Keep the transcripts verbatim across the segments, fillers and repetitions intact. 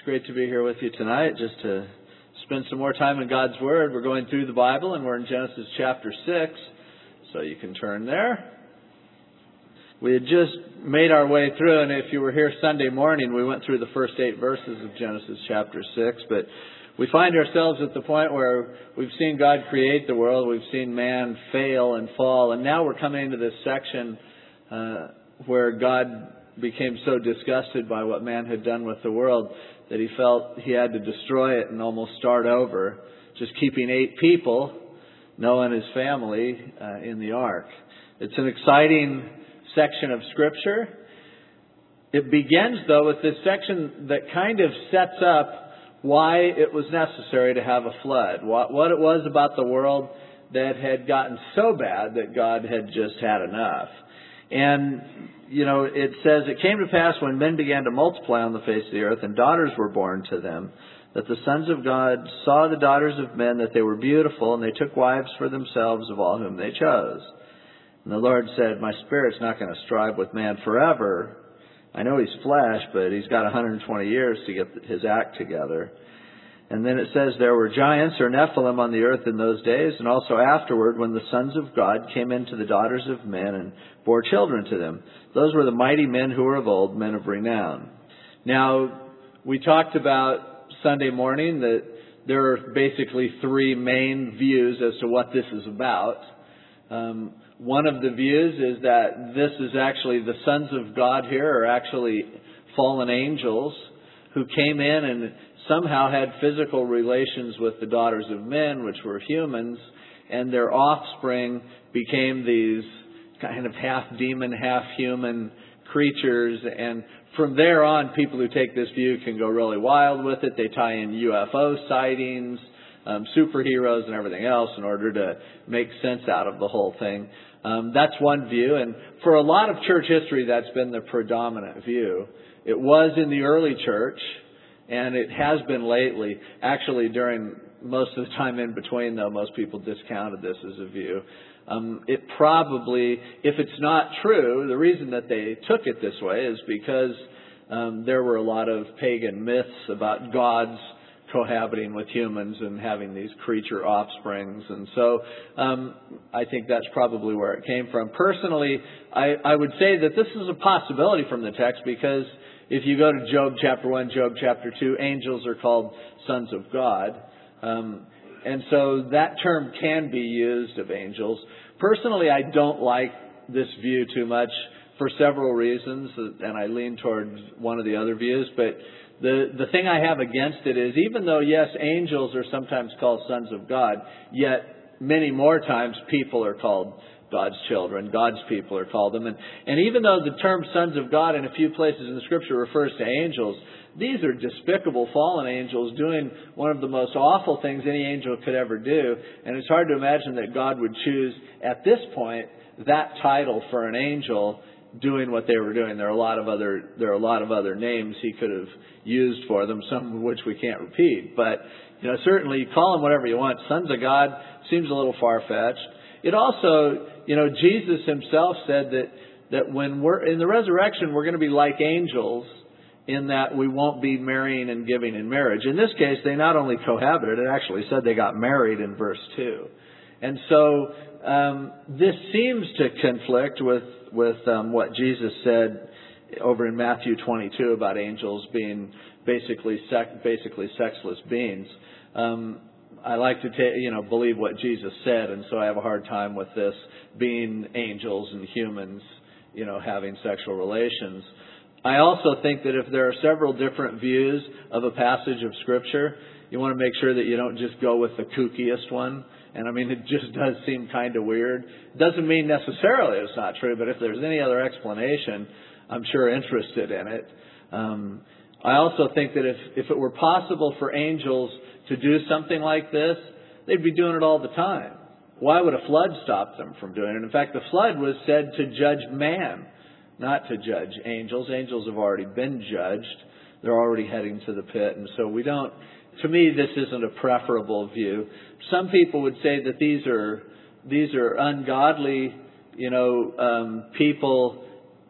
great to be here with you tonight just to spend some more time in God's Word. We're going through the Bible and we're in Genesis chapter six, so you can turn there. We had just made our way through, and if you were here Sunday morning, we went through the first eight verses of Genesis chapter six, but we find ourselves at the point where we've seen God create the world, we've seen man fail and fall, and now we're coming into this section uh, where God became so disgusted by what man had done with the world that he felt he had to destroy it and almost start over, just keeping eight people, Noah and his family, uh, in the ark. It's an exciting section of Scripture. It begins, though, with this section that kind of sets up why it was necessary to have a flood, what, what it was about the world that had gotten so bad that God had just had enough. And, you know, it says, "It came to pass when men began to multiply on the face of the earth, and daughters were born to them, that the sons of God saw the daughters of men, that they were beautiful, and they took wives for themselves of all whom they chose. And the Lord said, my spirit's not going to strive with man forever. I know he's flesh, but he's got one hundred twenty years to get his act together." And then it says, "There were giants or Nephilim on the earth in those days, and also afterward when the sons of God came into the daughters of men and bore children to them. Those were the mighty men who were of old, men of renown." Now, we talked about Sunday morning that there are basically three main views as to what this is about. Um, one of the views is that this is actually the sons of God here are actually fallen angels who came in and somehow had physical relations with the daughters of men, which were humans, and their offspring became these kind of half-demon, half-human creatures. And from there on, people who take this view can go really wild with it. They tie in U F O sightings, um, superheroes, and everything else in order to make sense out of the whole thing. Um, that's one view, and for a lot of church history, that's been the predominant view. It was in the early church, and it has been lately. Actually, during most of the time in between, though, most people discounted this as a view. Um, it probably, if it's not true, the reason that they took it this way is because um, there were a lot of pagan myths about gods cohabiting with humans and having these creature offsprings. And so um, I think that's probably where it came from. Personally, I, I would say that this is a possibility from the text, because if you go to Job chapter one, Job chapter two, angels are called sons of God. Um, and so that term can be used of angels. Personally, I don't like this view too much for several reasons, and I lean towards one of the other views. But the, the thing I have against it is, even though, yes, angels are sometimes called sons of God, yet many more times people are called God's children. God's people are called them. And, and even though the term sons of God in a few places in the Scripture refers to angels, these are despicable fallen angels doing one of the most awful things any angel could ever do. And it's hard to imagine that God would choose at this point that title for an angel doing what they were doing. There are a lot of other there are a lot of other names he could have used for them, some of which we can't repeat. But you know, certainly you call them whatever you want. Sons of God seems a little far-fetched. It also, you know, Jesus himself said that, that when we're in the resurrection, we're going to be like angels in that we won't be marrying and giving in marriage. In this case, they not only cohabited, it actually said they got married in verse two. And so um, this seems to conflict with, with um, what Jesus said over in Matthew twenty-two about angels being basically sec- basically sexless beings. Um, I like to ta- you know believe what Jesus said, and so I have a hard time with this being angels and humans, you know, having sexual relations. I also think that if there are several different views of a passage of Scripture, you want to make sure that you don't just go with the kookiest one. And I mean, it just does seem kind of weird. It doesn't mean necessarily it's not true, but if there's any other explanation, I'm sure interested in it. Um, I also think that if, if it were possible for angels to do something like this, they'd be doing it all the time. Why would a flood stop them from doing it? In fact, the flood was said to judge man, not to judge angels. Angels have already been judged. They're already heading to the pit. And so we don't, to me, this isn't a preferable view. Some people would say that these are, these are ungodly, you know, um, people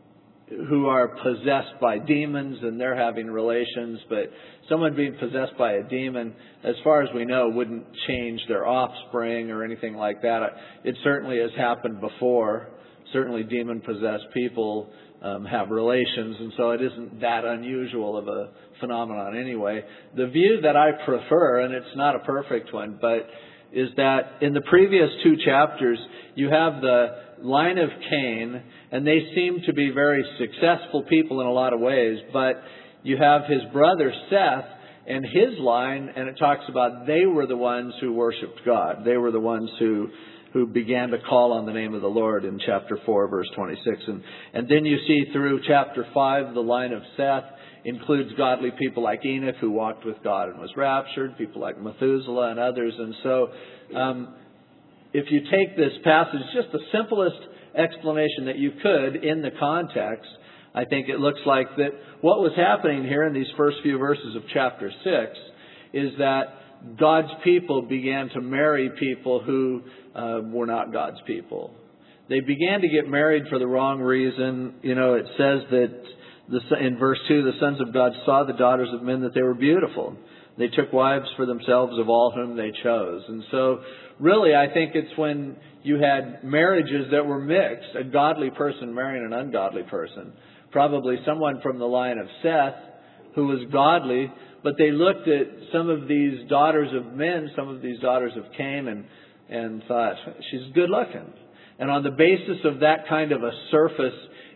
who are possessed by demons and they're having relations, but someone being possessed by a demon, as far as we know, wouldn't change their offspring or anything like that. It certainly has happened before. Certainly demon-possessed people um, have relations, and so it isn't that unusual of a phenomenon anyway. The view that I prefer, and it's not a perfect one, but is that in the previous two chapters, you have the line of Cain, and they seem to be very successful people in a lot of ways, but you have his brother Seth and his line, and it talks about they were the ones who worshiped God. They were the ones who who began to call on the name of the Lord in chapter four, verse twenty-six. And, and then you see through chapter five, the line of Seth includes godly people like Enoch, who walked with God and was raptured, people like Methuselah and others. And so um, if you take this passage, just the simplest explanation that you could in the context, I think it looks like that what was happening here in these first few verses of chapter six is that God's people began to marry people who uh, were not God's people. They began to get married for the wrong reason. You know, it says that the, in verse two, the sons of God saw the daughters of men that they were beautiful. They took wives for themselves of all whom they chose. And so really, I think it's when you had marriages that were mixed, a godly person marrying an ungodly person. Probably someone from the line of Seth who was godly, but they looked at some of these daughters of men, some of these daughters of Cain, and, and thought, she's good looking. And on the basis of that kind of a surface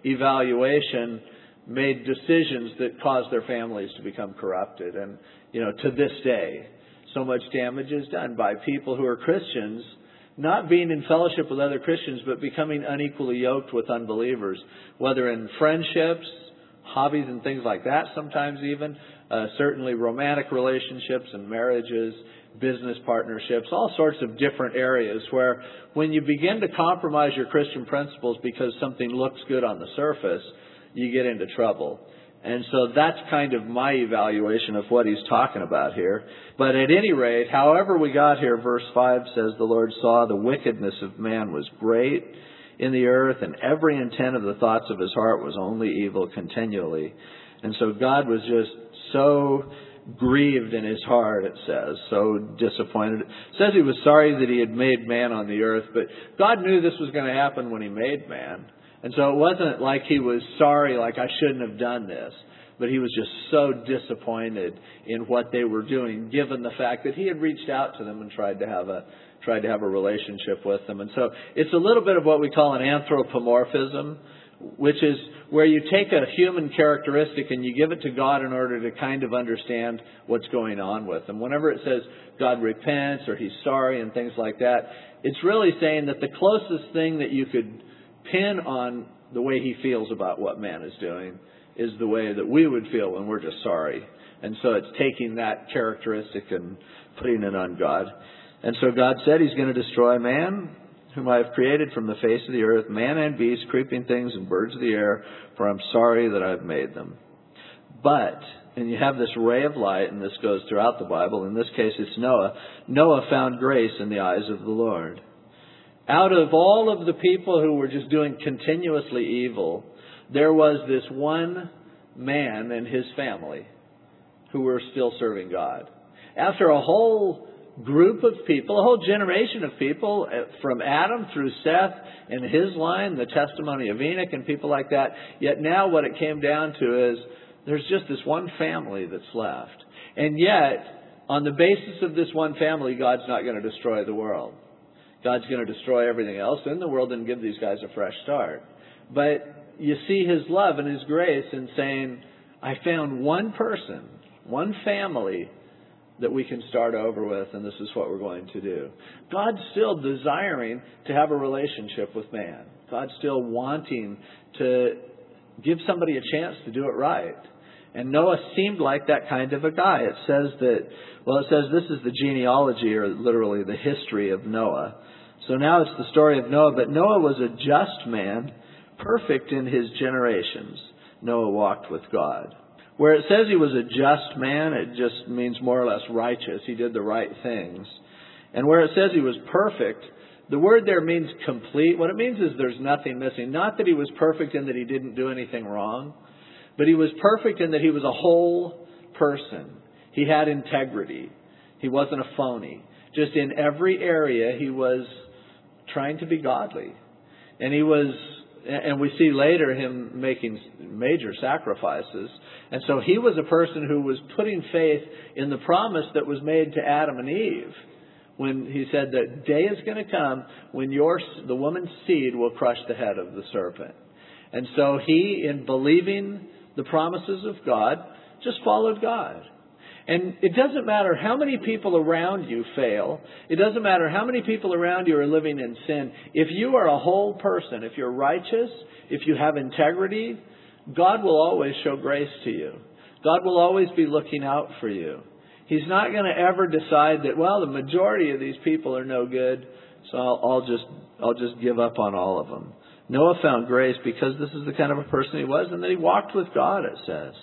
evaluation, made decisions that caused their families to become corrupted. And, you know, to this day, so much damage is done by people who are Christians, not being in fellowship with other Christians, but becoming unequally yoked with unbelievers, whether in friendships, hobbies and things like that sometimes even, uh, certainly romantic relationships and marriages, business partnerships, all sorts of different areas where when you begin to compromise your Christian principles because something looks good on the surface, you get into trouble. And so that's kind of my evaluation of what he's talking about here. But at any rate, however we got here, verse five says, the Lord saw the wickedness of man was great in the earth, and every intent of the thoughts of his heart was only evil continually. And so God was just so grieved in his heart, it says, so disappointed. It says he was sorry that he had made man on the earth, but God knew this was going to happen when he made man. And so it wasn't like he was sorry, like I shouldn't have done this. But he was just so disappointed in what they were doing, given the fact that he had reached out to them and tried to have a tried to have a relationship with them. And so it's a little bit of what we call an anthropomorphism, which is where you take a human characteristic and you give it to God in order to kind of understand what's going on with them. Whenever it says God repents or he's sorry and things like that, it's really saying that the closest thing that you could pin on the way he feels about what man is doing is the way that we would feel when we're just sorry. And so it's taking that characteristic and putting it on God. And so God said he's going to destroy man, whom I have created from the face of the earth, man and beast, creeping things and birds of the air, for I'm sorry that I've made them. But, and you have this ray of light, and this goes throughout the Bible, in this case it's Noah. Noah found grace in the eyes of the Lord. Out of all of the people who were just doing continuously evil, there was this one man and his family who were still serving God. After a whole group of people, a whole generation of people, from Adam through Seth and his line, the testimony of Enoch and people like that, yet now what it came down to is there's just this one family that's left. And yet, on the basis of this one family, God's not going to destroy the world. God's going to destroy everything else in the world and give these guys a fresh start. But you see his love and his grace in saying, I found one person, one family that we can start over with, and this is what we're going to do. God's still desiring to have a relationship with man. God's still wanting to give somebody a chance to do it right. And Noah seemed like that kind of a guy. It says that, well, it says this is the genealogy, or literally the history of Noah. So now it's the story of Noah, but Noah was a just man, perfect in his generations. Noah walked with God. Where it says he was a just man, it just means more or less righteous. He did the right things. And where it says he was perfect, the word there means complete. What it means is there's nothing missing. Not that he was perfect in that he didn't do anything wrong, but he was perfect in that he was a whole person. He had integrity. He wasn't a phony. Just in every area, he was trying to be godly. And he was, and we see later him making major sacrifices. And so he was a person who was putting faith in the promise that was made to Adam and Eve, when he said that day is going to come when your, the woman's seed will crush the head of the serpent. And so he, in believing the promises of God, just followed God. And it doesn't matter how many people around you fail. It doesn't matter how many people around you are living in sin. If you are a whole person, if you're righteous, if you have integrity, God will always show grace to you. God will always be looking out for you. He's not going to ever decide that, well, the majority of these people are no good, so I'll, I'll just I'll just give up on all of them. Noah found grace because this is the kind of a person he was, and that he walked with God, it says.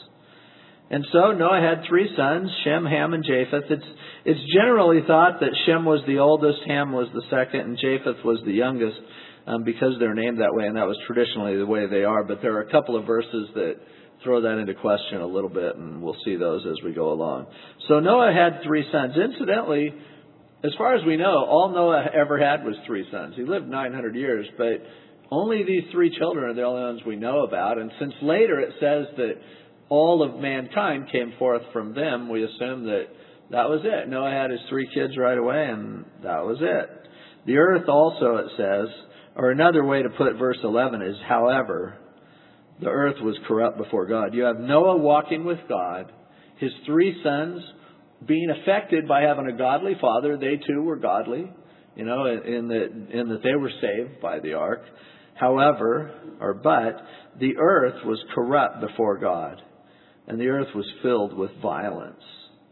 And so Noah had three sons, Shem, Ham, and Japheth. It's, it's generally thought that Shem was the oldest, Ham was the second, and Japheth was the youngest, um, because they're named that way, and that was traditionally the way they are. But there are a couple of verses that throw that into question a little bit, and we'll see those as we go along. So Noah had three sons. Incidentally, as far as we know, all Noah ever had was three sons. He lived nine hundred years, but only these three children are the only ones we know about. And since later it says that all of mankind came forth from them, we assume that that was it. Noah had his three kids right away, and that was it. The earth also, it says, or another way to put verse eleven is, however, the earth was corrupt before God. You have Noah walking with God, his three sons being affected by having a godly father. They too were godly, you know, in that, in that they were saved by the ark. However, or but, the earth was corrupt before God. And the earth was filled with violence.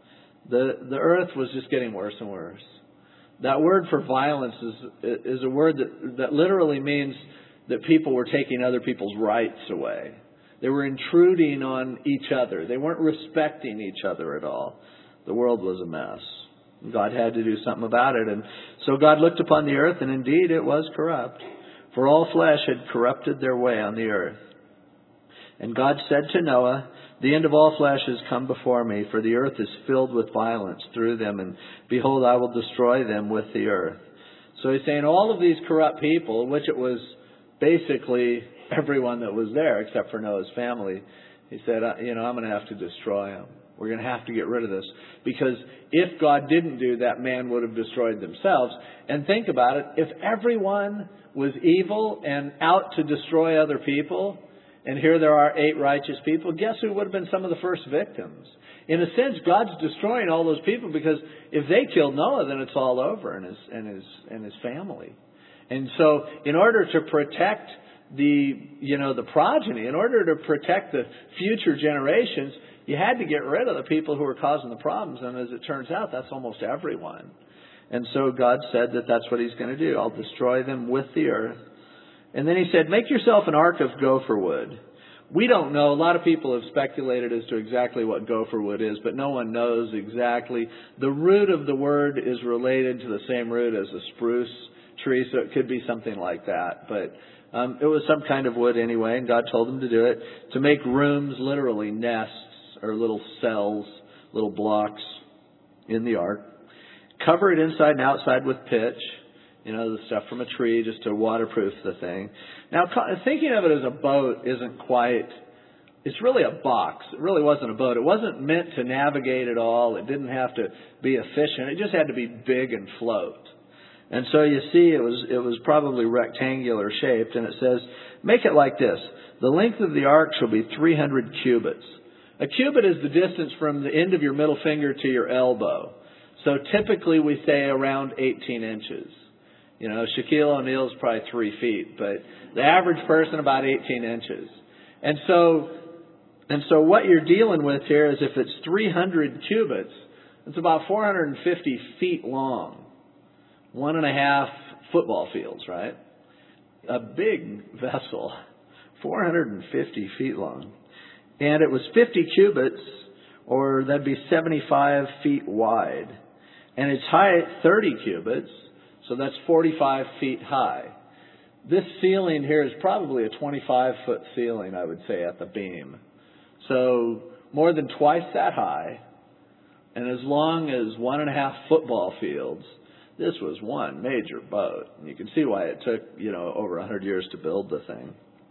The the earth was just getting worse and worse. That word for violence is is a word that, that literally means that people were taking other people's rights away. They were intruding on each other. They weren't respecting each other at all. The world was a mess. God had to do something about it. And so God looked upon the earth, and indeed it was corrupt. For all flesh had corrupted their way on the earth. And God said to Noah, the end of all flesh has come before me, for the earth is filled with violence through them, and behold, I will destroy them with the earth. So he's saying all of these corrupt people, which it was basically everyone that was there except for Noah's family, he said, you know, I'm going to have to destroy them. We're going to have to get rid of this. Because if God didn't do that, man would have destroyed themselves. And think about it, if everyone was evil and out to destroy other people, and here there are eight righteous people, guess who would have been some of the first victims? In a sense, God's destroying all those people, because if they killed Noah, then it's all over, and his and his and his family. And so, in order to protect the you know the progeny, in order to protect the future generations, you had to get rid of the people who were causing the problems. And as it turns out, that's almost everyone. And so God said that that's what He's going to do. I'll destroy them with the earth. And then He said, make yourself an ark of gopher wood. We don't know. A lot of people have speculated as to exactly what gopher wood is, but no one knows exactly. The root of the word is related to the same root as a spruce tree, so it could be something like that. But um, it was some kind of wood anyway, and God told them to do it, to make rooms, literally nests, or little cells, little blocks in the ark. Cover it inside and outside with pitch. You know, the stuff from a tree just to waterproof the thing. Now, thinking of it as a boat isn't quite, it's really a box. It really wasn't a boat. It wasn't meant to navigate at all. It didn't have to be efficient. It just had to be big and float. And so you see, it was it was probably rectangular shaped, and it says, make it like this. The length of the ark shall be three hundred cubits. A cubit is the distance from the end of your middle finger to your elbow. So typically we say around eighteen inches. You know, Shaquille O'Neal's probably three feet, but the average person about eighteen inches. And so, and so what you're dealing with here is if it's three hundred cubits, it's about four hundred fifty feet long. One and a half football fields, right? A big vessel, four hundred fifty feet long. And it was fifty cubits, or that'd be seventy-five feet wide. And its height, thirty cubits. So that's forty-five feet high. This ceiling here is probably a twenty-five foot ceiling, I would say, at the beam. So more than twice that high, and as long as one and a half football fields. This was one major boat. And you can see why it took, you know, over a hundred years to build the thing.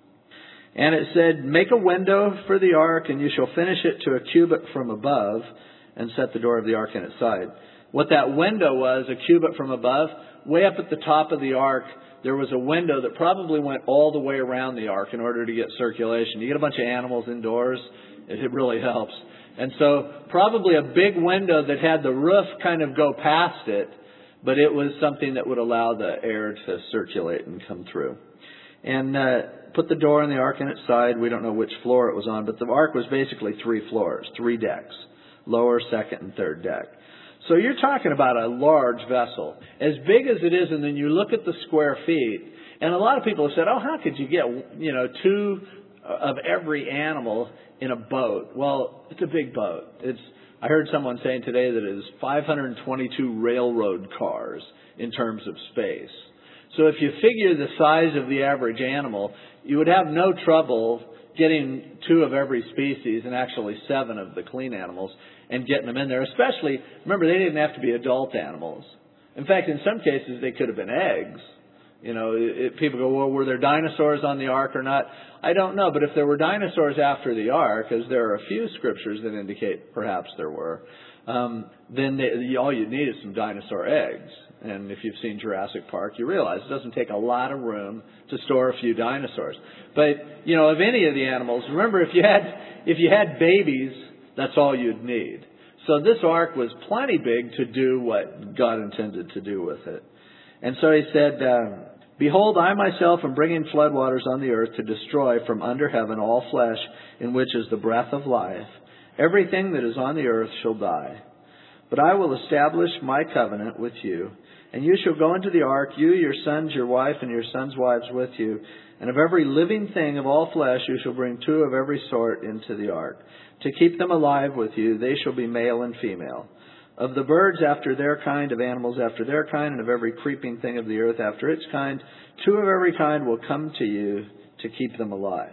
And it said, make a window for the ark, and you shall finish it to a cubit from above, and set the door of the ark in its side. What that window was, a cubit from above, way up at the top of the ark, there was a window that probably went all the way around the ark in order to get circulation. You get a bunch of animals indoors, it really helps. And so probably a big window that had the roof kind of go past it, but it was something that would allow the air to circulate and come through. And uh, put the door on the ark in its side. We don't know which floor it was on, but the ark was basically three floors, three decks, lower, second, and third deck. So you're talking about a large vessel, as big as it is, and then you look at the square feet, and a lot of people have said, oh, how could you get, you know, two of every animal in a boat? Well, it's a big boat. It's I heard someone saying today that it is five hundred twenty-two railroad cars in terms of space. So if you figure the size of the average animal, you would have no trouble getting two of every species and actually seven of the clean animals and getting them in there. Especially, remember, they didn't have to be adult animals. In fact, in some cases, they could have been eggs. You know, it, people go, well, were there dinosaurs on the ark or not? I don't know. But if there were dinosaurs after the ark, as there are a few scriptures that indicate perhaps there were, um, then they, all you need is some dinosaur eggs. And if you've seen Jurassic Park, you realize it doesn't take a lot of room to store a few dinosaurs. But, you know, of any of the animals, remember, if you had if you had babies, that's all you'd need. So this ark was plenty big to do what God intended to do with it. And so he said, uh, behold, I myself am bringing floodwaters on the earth to destroy from under heaven all flesh in which is the breath of life. Everything that is on the earth shall die. But I will establish my covenant with you, and you shall go into the ark, you, your sons, your wife, and your sons' wives with you. And of every living thing of all flesh you shall bring two of every sort into the ark. To keep them alive with you, they shall be male and female. Of the birds after their kind, of animals after their kind, and of every creeping thing of the earth after its kind, two of every kind will come to you to keep them alive.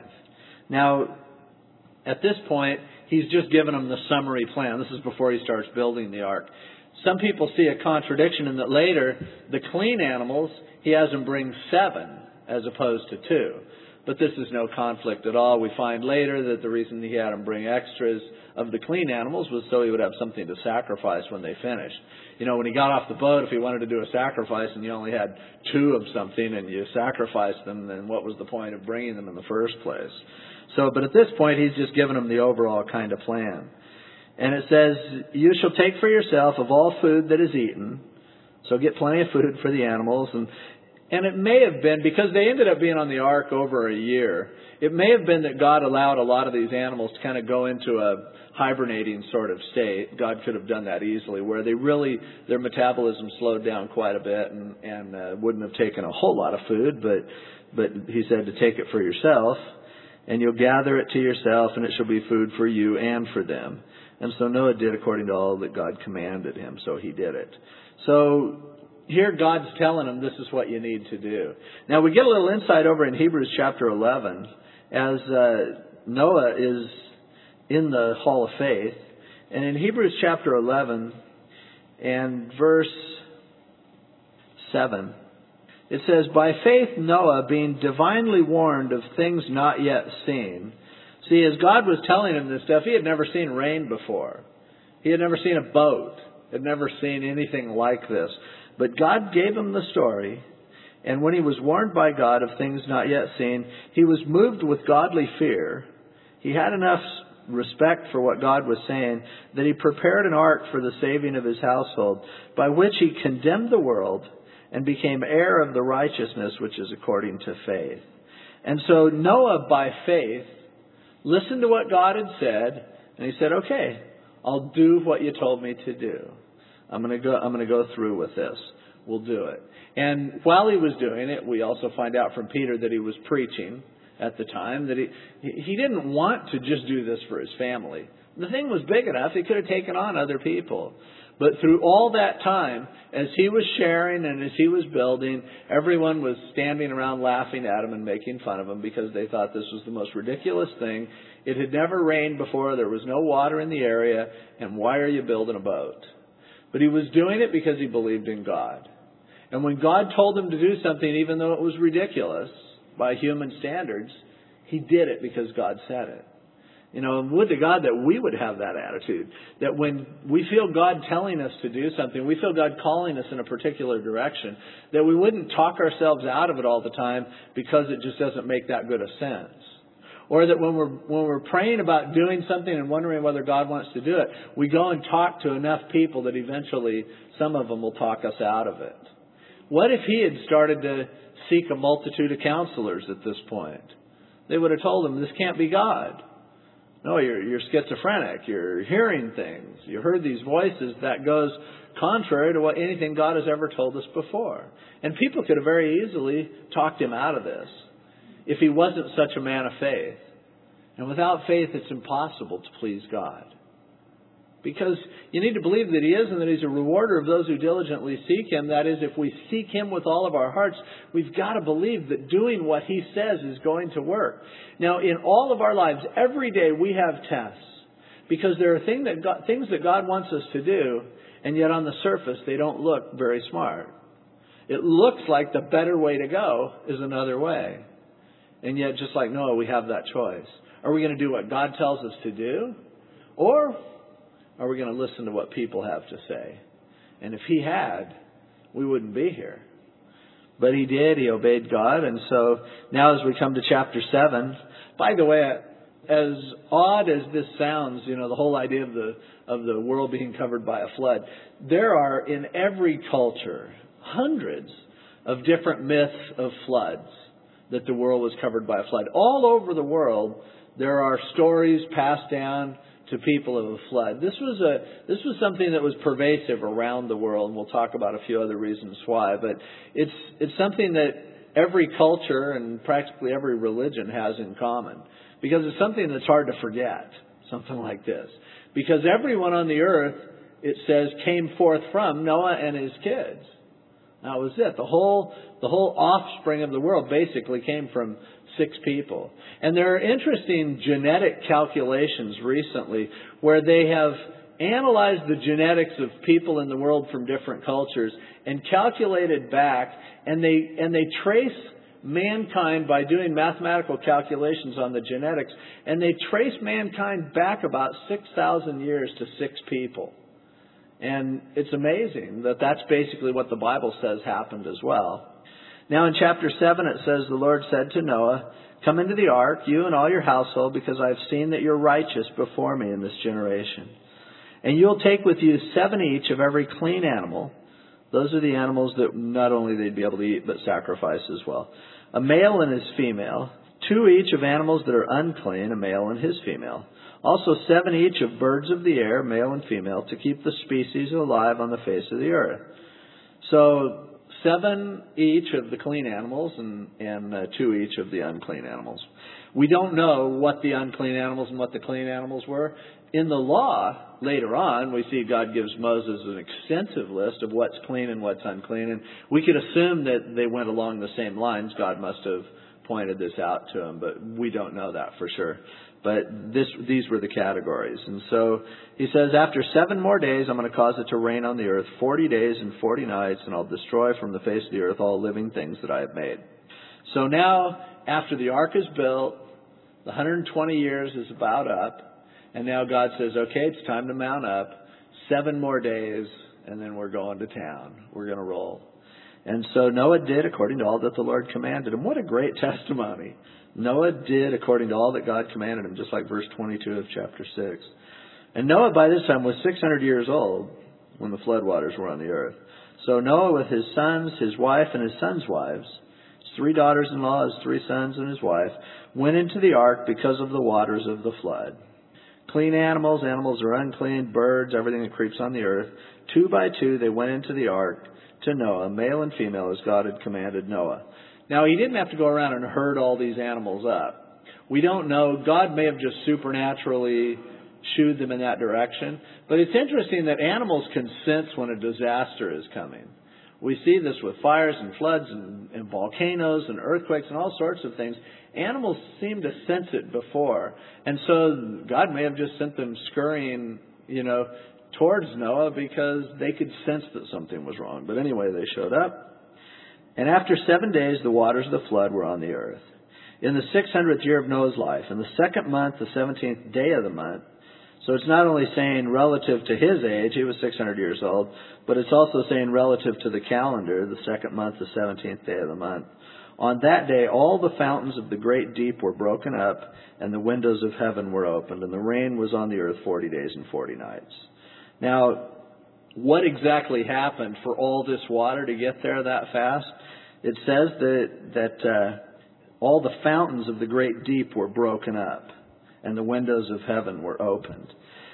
Now, at this point, he's just given them the summary plan. This is before he starts building the ark. Some people see a contradiction in that later, the clean animals, he has them bring seven as opposed to two. But this is no conflict at all. We find later that the reason he had them bring extras of the clean animals was so he would have something to sacrifice when they finished. You know, when he got off the boat, if he wanted to do a sacrifice and you only had two of something and you sacrificed them, then what was the point of bringing them in the first place? So, but at this point, he's just given them the overall kind of plan. And it says, you shall take for yourself of all food that is eaten. So get plenty of food for the animals. And And it may have been, because they ended up being on the ark over a year, it may have been that God allowed a lot of these animals to kind of go into a hibernating sort of state. God could have done that easily, where they really, their metabolism slowed down quite a bit and, and uh, wouldn't have taken a whole lot of food. But, but he said to take it for yourself, and you'll gather it to yourself, and it shall be food for you and for them. And so Noah did according to all that God commanded him, so he did it. So here God's telling him this is what you need to do. Now we get a little insight over in Hebrews chapter eleven as uh, Noah is in the hall of faith. And in Hebrews chapter eleven and verse seven, it says, by faith Noah, being divinely warned of things not yet seen. See, as God was telling him this stuff, he had never seen rain before. He had never seen a boat. Had never seen anything like this. But God gave him the story, and when he was warned by God of things not yet seen, he was moved with godly fear. He had enough respect for what God was saying that he prepared an ark for the saving of his household, by which he condemned the world and became heir of the righteousness which is according to faith. And so Noah, by faith, listened to what God had said, and he said, okay, I'll do what you told me to do. I'm going to go, I'm going to go through with this. We'll do it. And while he was doing it, we also find out from Peter that he was preaching. at the time that he, he didn't want to just do this for his family. The thing was big enough, he could have taken on other people. But through all that time, as he was sharing and as he was building, everyone was standing around laughing at him and making fun of him because they thought this was the most ridiculous thing. It had never rained before, there was no water in the area, and why are you building a boat? But he was doing it because he believed in God. And when God told him to do something, even though it was ridiculous by human standards, he did it because God said it. You know, and would to God that we would have that attitude. That when we feel God telling us to do something, we feel God calling us in a particular direction, that we wouldn't talk ourselves out of it all the time because it just doesn't make that good a sense. Or that when we're when we're praying about doing something and wondering whether God wants to do it, we go and talk to enough people that eventually some of them will talk us out of it. What if he had started to seek a multitude of counselors at this point? They would have told him, this can't be God. No, you're, you're schizophrenic. You're hearing things. You heard these voices. That goes contrary to what anything God has ever told us before. And people could have very easily talked him out of this if he wasn't such a man of faith. And without faith, it's impossible to please God. Because you need to believe that he is and that he's a rewarder of those who diligently seek him. That is, if we seek him with all of our hearts, we've got to believe that doing what he says is going to work. Now, in all of our lives, every day we have tests. Because there are thing that God, things that God wants us to do, and yet on the surface they don't look very smart. It looks like the better way to go is another way. And yet, just like Noah, we have that choice. Are we going to do what God tells us to do? Or are we going to listen to what people have to say? And if he had, we wouldn't be here. But he did. He obeyed God. And so now as we come to chapter seven, by the way, as odd as this sounds, you know, the whole idea of the of the world being covered by a flood, there are in every culture hundreds of different myths of floods, that the world was covered by a flood. All over the world, there are stories passed down to people of a flood. This was a this was something that was pervasive around the world, and we'll talk about a few other reasons why. But it's it's something that every culture and practically every religion has in common, because it's something that's hard to forget. Something like this, because everyone on the earth, it says, came forth from Noah and his kids. That was it. The whole the whole offspring of the world basically came from six people. And there are interesting genetic calculations recently where they have analyzed the genetics of people in the world from different cultures and calculated back, and they and they trace mankind by doing mathematical calculations on the genetics, and they trace mankind back about six thousand years to six people. And it's amazing that that's basically what the Bible says happened as well. Now in chapter seven it says, the Lord said to Noah, come into the ark, you and all your household, because I have seen that you're righteous before me in this generation. And you'll take with you seven each of every clean animal. Those are the animals that not only they'd be able to eat, but sacrifice as well. A male and his female. Two each of animals that are unclean, a male and his female. Also seven each of birds of the air, male and female, to keep the species alive on the face of the earth. So seven each of the clean animals and, and uh, two each of the unclean animals. We don't know what the unclean animals and what the clean animals were. In the law, later on, we see God gives Moses an extensive list of what's clean and what's unclean. And we could assume that they went along the same lines. God must have pointed this out to him, but we don't know that for sure. But this, these were the categories. And so he says, after seven more days, I'm going to cause it to rain on the earth, forty days and forty nights, and I'll destroy from the face of the earth all living things that I have made. So now, after the ark is built, the one hundred twenty years is about up, and now God says, okay, it's time to mount up. Seven more days, and then we're going to town. We're going to roll. And so Noah did according to all that the Lord commanded him. What a great testimony. Noah did according to all that God commanded him, just like verse twenty-two of chapter six. And Noah by this time was six hundred years old when the floodwaters were on the earth. So Noah with his sons, his wife, and his sons' wives, his three daughters-in-law, his three sons, and his wife, went into the ark because of the waters of the flood. Clean animals, animals are unclean, birds, everything that creeps on the earth. Two by two they went into the ark to Noah, male and female, as God had commanded Noah. Now, he didn't have to go around and herd all these animals up. We don't know. God may have just supernaturally shooed them in that direction. But it's interesting that animals can sense when a disaster is coming. We see this with fires and floods and, and volcanoes and earthquakes and all sorts of things. Animals seem to sense it before. And so God may have just sent them scurrying, you know, towards Noah because they could sense that something was wrong. But anyway, they showed up. And after seven days, the waters of the flood were on the earth. In the six hundredth year of Noah's life, in the second month, the seventeenth day of the month. So it's not only saying relative to his age, he was six hundred years old, but it's also saying relative to the calendar, the second month, the seventeenth day of the month. On that day, all the fountains of the great deep were broken up, and the windows of heaven were opened, and the rain was on the earth forty days and forty nights. Now, what exactly happened for all this water to get there that fast? It says that that uh, all the fountains of the great deep were broken up, and the windows of heaven were opened.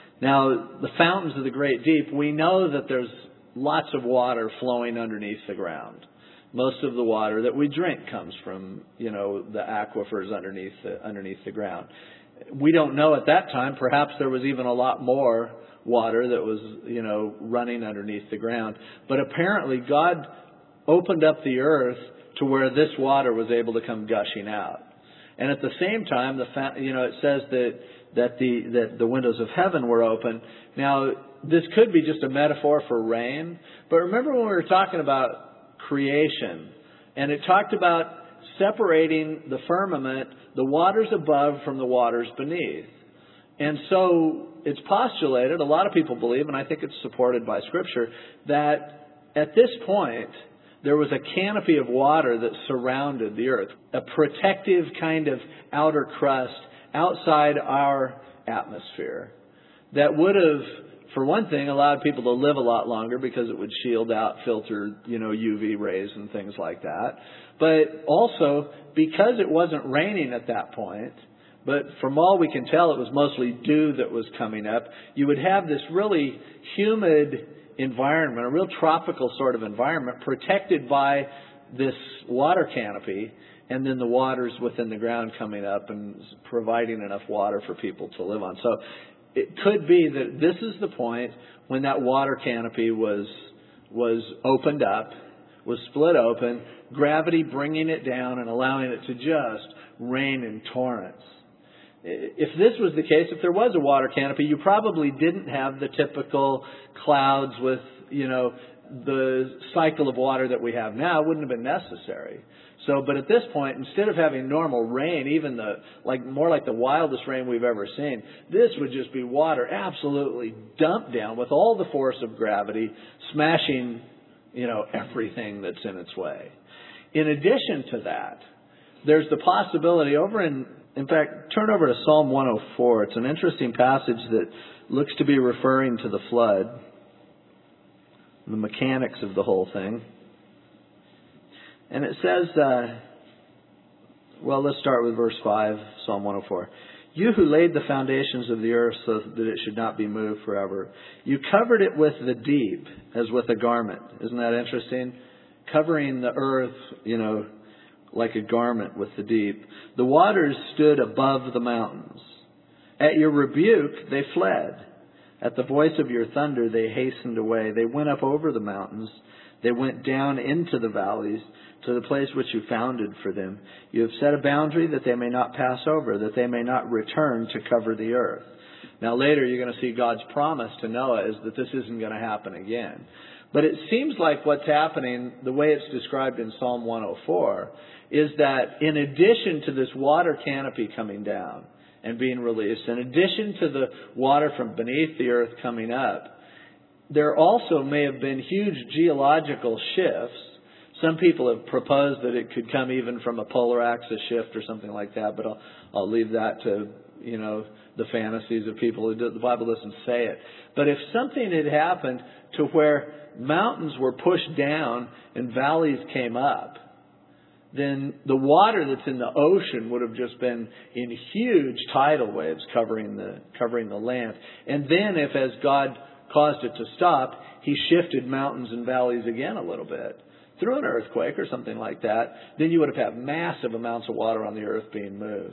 Now, the fountains of the great deep, we know that there's lots of water flowing underneath the ground. Most of the water that we drink comes from, you know, the aquifers underneath the, underneath the ground. We don't know at that time. Perhaps there was even a lot more water that was, you know, running underneath the ground. But apparently God opened up the earth to where this water was able to come gushing out. And at the same time, the fa- you know, it says that that the that the windows of heaven were open. Now, this could be just a metaphor for rain. But remember when we were talking about creation, and it talked about separating the firmament, the waters above from the waters beneath. And so it's postulated, a lot of people believe, and I think it's supported by Scripture, that at this point there was a canopy of water that surrounded the earth, a protective kind of outer crust outside our atmosphere that would have, for one thing, allowed people to live a lot longer because it would shield out, filter, you know, U V rays and things like that. But also, because it wasn't raining at that point, but from all we can tell, it was mostly dew that was coming up, you would have this really humid environment, a real tropical sort of environment, protected by this water canopy, and then the waters within the ground coming up and providing enough water for people to live on. So it could be that this is the point when that water canopy was was opened up, was split open, gravity bringing it down and allowing it to just rain in torrents. If this was the case, if there was a water canopy, you probably didn't have the typical clouds with, you know, the cycle of water that we have now. It wouldn't have been necessary. So, but at this point, instead of having normal rain, even the, like, more like the wildest rain we've ever seen, this would just be water absolutely dumped down with all the force of gravity, smashing, you know, everything that's in its way. In addition to that, there's the possibility over in, in fact, turn over to Psalm one oh four. It's an interesting passage that looks to be referring to the flood, the mechanics of the whole thing. And it says, uh, well, let's start with verse five, Psalm one oh four. You who laid the foundations of the earth so that it should not be moved forever. You covered it with the deep as with a garment. Isn't that interesting? Covering the earth, you know, like a garment with the deep. The waters stood above the mountains. At your rebuke, they fled. At the voice of your thunder, they hastened away. They went up over the mountains. They went down into the valleys to the place which you founded for them. You have set a boundary that they may not pass over, that they may not return to cover the earth. Now later you're going to see God's promise to Noah is that this isn't going to happen again. But it seems like what's happening, the way it's described in Psalm one oh four, is that in addition to this water canopy coming down and being released, in addition to the water from beneath the earth coming up, there also may have been huge geological shifts. Some people have proposed that it could come even from a polar axis shift or something like that, but I'll, I'll leave that to, you know, the fantasies of people who do. The Bible doesn't say it. But if something had happened to where mountains were pushed down and valleys came up, then the water that's in the ocean would have just been in huge tidal waves covering the covering the land. And then if, as God caused it to stop, He shifted mountains and valleys again a little bit, through an earthquake or something like that, then you would have had massive amounts of water on the earth being moved.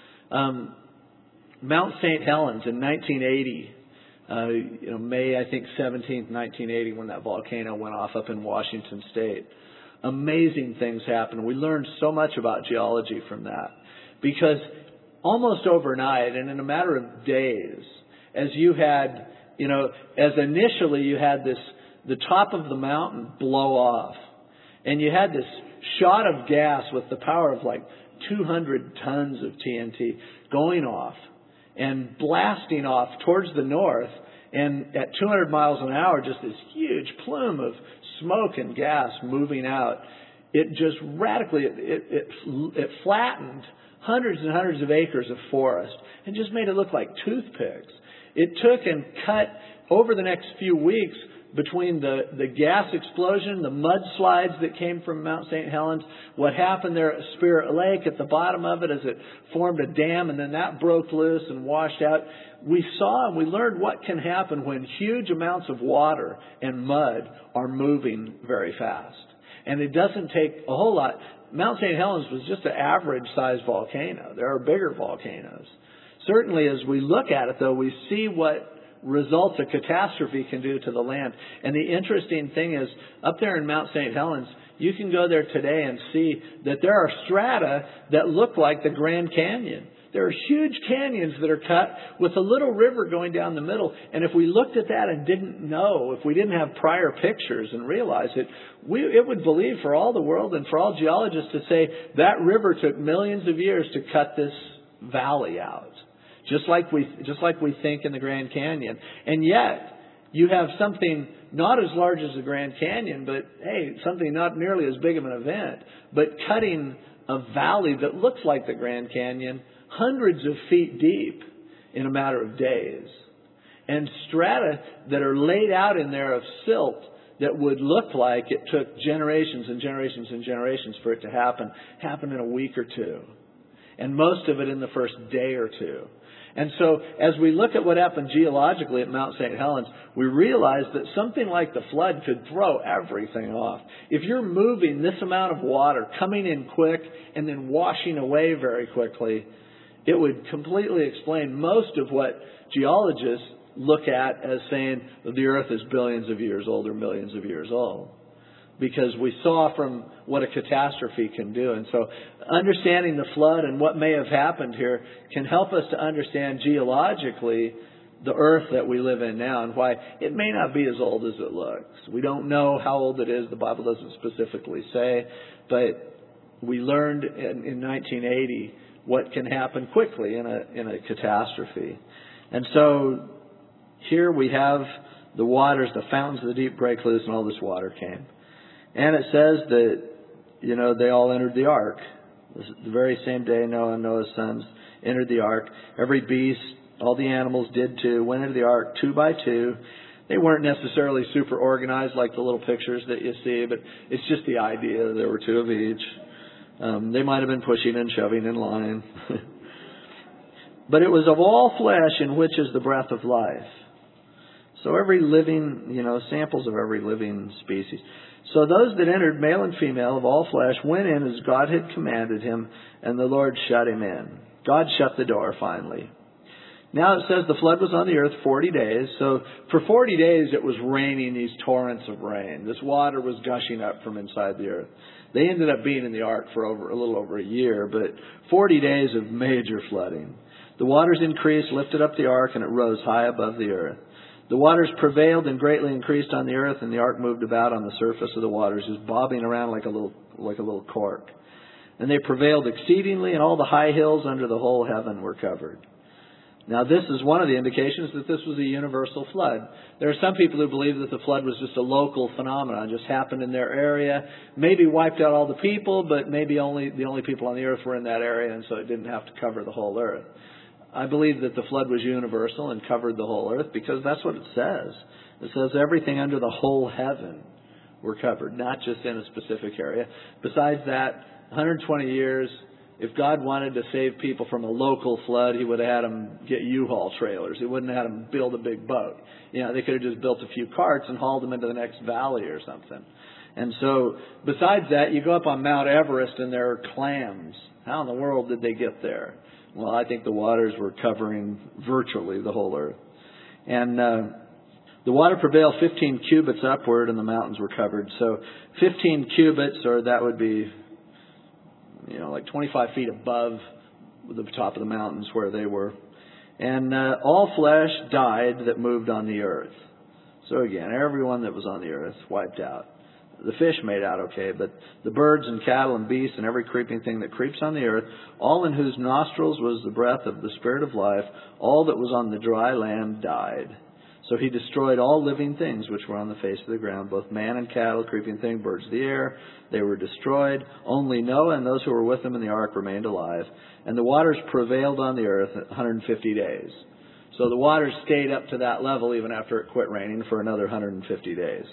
Um, Mount Saint Helens in nineteen eighty, uh, you know, May, I think, seventeenth, nineteen eighty, when that volcano went off up in Washington State. Amazing things happened. We learned so much about geology from that, because almost overnight and in a matter of days, as you had, you know, as initially you had this, the top of the mountain blow off, and you had this shot of gas with the power of like two hundred tons of T N T going off and blasting off towards the north, and at two hundred miles an hour, just this huge plume of smoke and gas moving out. It just radically, it, it, it, it flattened hundreds and hundreds of acres of forest and just made it look like toothpicks. It took and cut over the next few weeks between the, the gas explosion, the mudslides that came from Mount Saint Helens, what happened there at Spirit Lake at the bottom of it as it formed a dam, and then that broke loose and washed out. We saw and we learned what can happen when huge amounts of water and mud are moving very fast. And it doesn't take a whole lot. Mount Saint Helens was just an average-sized volcano. There are bigger volcanoes. Certainly, as we look at it, though, we see what results a catastrophe can do to the land. And the interesting thing is, up there in Mount Saint Helens, you can go there today and see that there are strata that look like the Grand Canyon. There are huge canyons that are cut with a little river going down the middle. And if we looked at that and didn't know, if we didn't have prior pictures and realize it, we, it would believe for all the world and for all geologists to say that river took millions of years to cut this valley out. Just like we, just like we think in the Grand Canyon. And yet, you have something not as large as the Grand Canyon, but hey, something not nearly as big of an event, but cutting a valley that looks like the Grand Canyon hundreds of feet deep in a matter of days. And strata that are laid out in there of silt that would look like it took generations and generations and generations for it to happen, happened in a week or two. And most of it in the first day or two. And so, as we look at what happened geologically at Mount Saint Helens, we realize that something like the flood could throw everything off. If you're moving this amount of water, coming in quick and then washing away very quickly, it would completely explain most of what geologists look at as saying that the earth is billions of years old or millions of years old. Because we saw from what a catastrophe can do. And so understanding the flood and what may have happened here can help us to understand geologically the earth that we live in now and why it may not be as old as it looks. We don't know how old it is. The Bible doesn't specifically say. But we learned in, in nineteen eighty what can happen quickly in a, in a catastrophe. And so here we have the waters, the fountains of the deep break loose, and all this water came. And it says that, you know, they all entered the ark. The very same day Noah and Noah's sons entered the ark. Every beast, all the animals did too, went into the ark two by two. They weren't necessarily super organized like the little pictures that you see, but it's just the idea. There were two of each. Um, they might have been pushing and shoving in line. But it was of all flesh in which is the breath of life. So every living, you know, samples of every living species. So those that entered, male and female, of all flesh, went in as God had commanded him, and the Lord shut him in. God shut the door finally. Now it says the flood was on the earth forty days. So for forty days it was raining these torrents of rain. This water was gushing up from inside the earth. They ended up being in the ark for over a little over a year, but forty days of major flooding. The waters increased, lifted up the ark, and it rose high above the earth. The waters prevailed and greatly increased on the earth, and the ark moved about on the surface of the waters, just bobbing around like a little like a little cork. And they prevailed exceedingly, and all the high hills under the whole heaven were covered. Now this is one of the indications that this was a universal flood. There are some people who believe that the flood was just a local phenomenon, just happened in their area, maybe wiped out all the people, but maybe only the only people on the earth were in that area, and so it didn't have to cover the whole earth. I believe that the flood was universal and covered the whole earth because that's what it says. It says everything under the whole heaven were covered, not just in a specific area. Besides that, one hundred twenty years, if God wanted to save people from a local flood, he would have had them get U-Haul trailers. He wouldn't have had them build a big boat. You know, they could have just built a few carts and hauled them into the next valley or something. And so, besides that, you go up on Mount Everest and there are clams. How in the world did they get there? Well, I think the waters were covering virtually the whole earth. And uh, the water prevailed fifteen cubits upward and the mountains were covered. So fifteen cubits, or that would be, you know, like twenty-five feet above the top of the mountains where they were. And uh, all flesh died that moved on the earth. So again, everyone that was on the earth wiped out. The fish made out okay, but the birds and cattle and beasts and every creeping thing that creeps on the earth, all in whose nostrils was the breath of the Spirit of life, all that was on the dry land died. So he destroyed all living things which were on the face of the ground, both man and cattle, creeping thing, birds of the air. They were destroyed. Only Noah and those who were with him in the ark remained alive. And the waters prevailed on the earth one hundred fifty days. So the waters stayed up to that level even after it quit raining for another one hundred fifty days.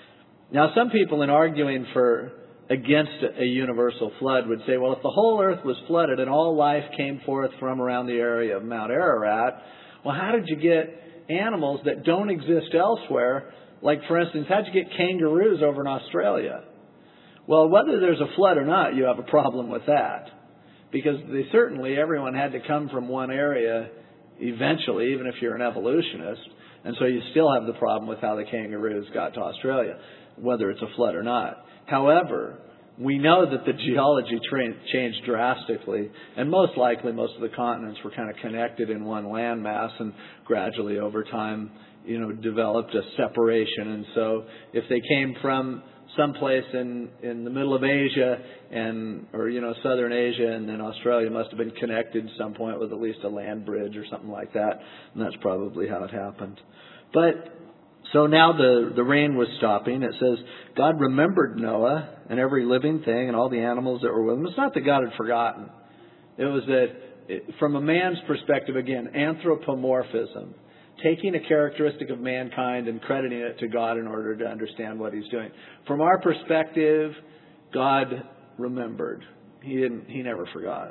Now, some people in arguing for against a universal flood would say, well, if the whole earth was flooded and all life came forth from around the area of Mount Ararat, well, how did you get animals that don't exist elsewhere? Like, for instance, how did you get kangaroos over in Australia? Well, whether there's a flood or not, you have a problem with that. Because they certainly, everyone had to come from one area eventually, even if you're an evolutionist. And so you still have the problem with how the kangaroos got to Australia, whether it's a flood or not. However, we know that the geology tra- changed drastically, and most likely most of the continents were kind of connected in one landmass, and gradually over time, you know, developed a separation. And so if they came from someplace in, in the middle of Asia and, or, you know, southern Asia, and then Australia must have been connected at some point with at least a land bridge or something like that. And that's probably how it happened. But so now the, the rain was stopping. It says, God remembered Noah and every living thing and all the animals that were with him. It's not that God had forgotten. It was that, it, from a man's perspective, again, anthropomorphism, taking a characteristic of mankind and crediting it to God in order to understand what he's doing. From our perspective, God remembered. He didn't, he never forgot.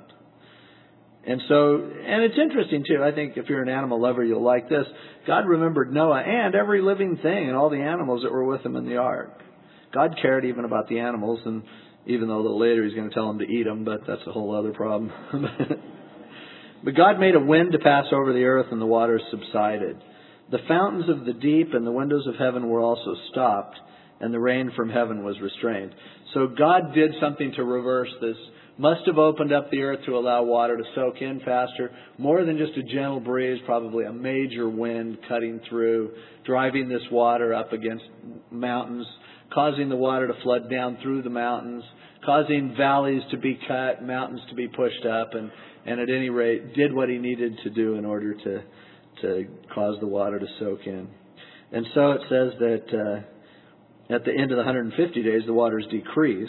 And so, and it's interesting too, I think if you're an animal lover, you'll like this. God remembered Noah and every living thing and all the animals that were with him in the ark. God cared even about the animals, and even though a little later he's going to tell them to eat them, but that's a whole other problem. But God made a wind to pass over the earth, and the waters subsided. The fountains of the deep and the windows of heaven were also stopped, and the rain from heaven was restrained. So God did something to reverse this. Must have opened up the earth to allow water to soak in faster. More than just a gentle breeze, probably a major wind cutting through, driving this water up against mountains, causing the water to flood down through the mountains, causing valleys to be cut, mountains to be pushed up, and, and at any rate did what he needed to do in order to, to cause the water to soak in. And so it says that uh, at the end of the one hundred fifty days, the waters decreased.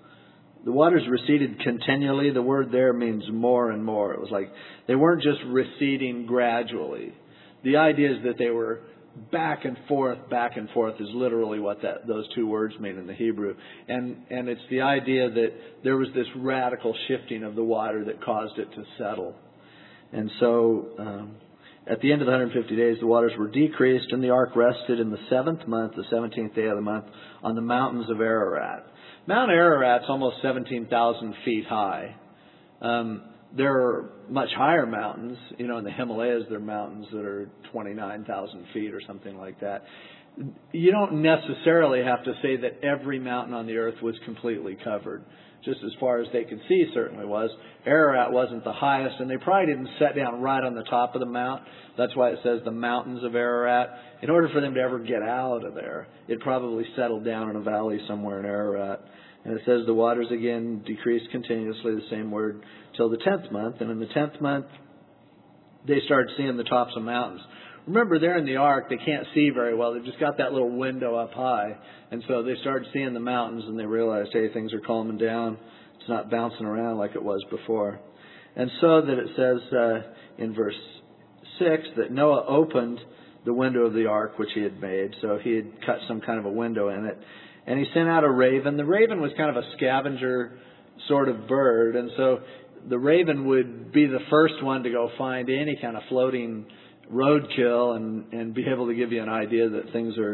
The waters receded continually. The word there means more and more. It was like they weren't just receding gradually. The idea is that they were back and forth, back and forth is literally what that those two words mean in the Hebrew. And and it's the idea that there was this radical shifting of the water that caused it to settle. And so um, at the end of the one hundred fifty days, the waters were decreased, and the ark rested in the seventh month, the seventeenth day of the month, on the mountains of Ararat. Mount Ararat's almost seventeen thousand feet high. Um, there are much higher mountains. You know, in the Himalayas, there are mountains that are twenty-nine thousand feet or something like that. You don't necessarily have to say that every mountain on the earth was completely covered. Just as far as they could see, certainly was. Ararat wasn't the highest, and they probably didn't set down right on the top of the mount. That's why it says the mountains of Ararat. In order for them to ever get out of there, it probably settled down in a valley somewhere in Ararat. And it says the waters again decreased continuously, the same word, till the tenth month. And in the tenth month, they started seeing the tops of mountains. Remember, they're in the ark. They can't see very well. They've just got that little window up high. And so they started seeing the mountains, and they realized, hey, things are calming down. It's not bouncing around like it was before. And so that it says uh, in verse six that Noah opened the window of the ark which he had made. So he had cut some kind of a window in it. And he sent out a raven. The raven was kind of a scavenger sort of bird. And so the raven would be the first one to go find any kind of floating roadkill and, and be able to give you an idea that things are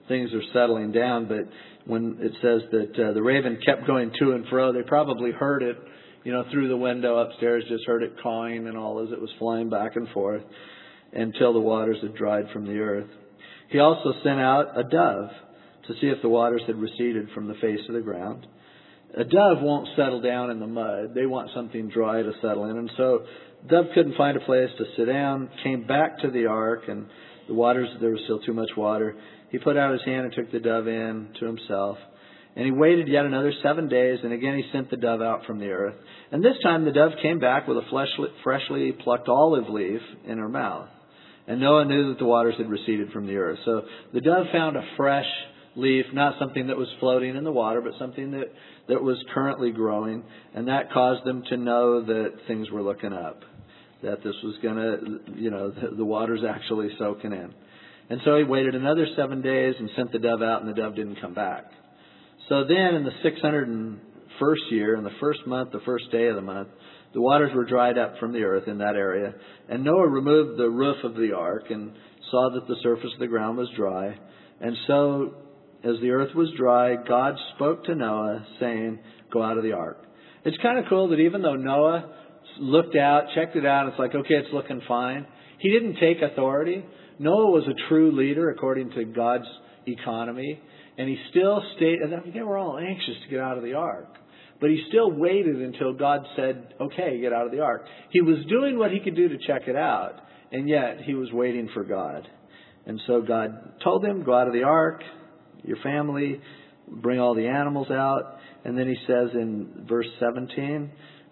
things are settling down. But when it says that uh, the raven kept going to and fro, they probably heard it, you know, through the window upstairs, just heard it cawing and all as it was flying back and forth until the waters had dried from the earth. He also sent out a dove to see if the waters had receded from the face of the ground. A dove won't settle down in the mud. They want something dry to settle in. And so the dove couldn't find a place to sit down, came back to the ark, and the waters, there was still too much water. He put out his hand and took the dove in to himself. And he waited yet another seven days, and again he sent the dove out from the earth. And this time the dove came back with a fleshly, freshly plucked olive leaf in her mouth. And Noah knew that the waters had receded from the earth. So the dove found a fresh leaf, not something that was floating in the water, but something that, that was currently growing. And that caused them to know that things were looking up, that this was going to, you know, the, the water's actually soaking in. And so he waited another seven days and sent the dove out, and the dove didn't come back. So then in the six hundred first year, in the first month, the first day of the month, the waters were dried up from the earth in that area. And Noah removed the roof of the ark and saw that the surface of the ground was dry. And so, as the earth was dry, God spoke to Noah, saying, go out of the ark. It's kind of cool that even though Noah looked out, checked it out, it's like, okay, it's looking fine. He didn't take authority. Noah was a true leader according to God's economy. And he still stayed, and they were all anxious to get out of the ark. But he still waited until God said, okay, get out of the ark. He was doing what he could do to check it out, and yet he was waiting for God. And so God told him, go out of the ark, your family, bring all the animals out. And then he says in verse seventeen,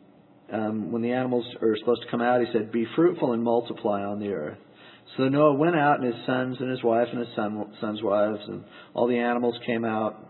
um, when the animals are supposed to come out, he said, be fruitful and multiply on the earth. So Noah went out, and his sons and his wife and his son, sons' wives, and all the animals came out.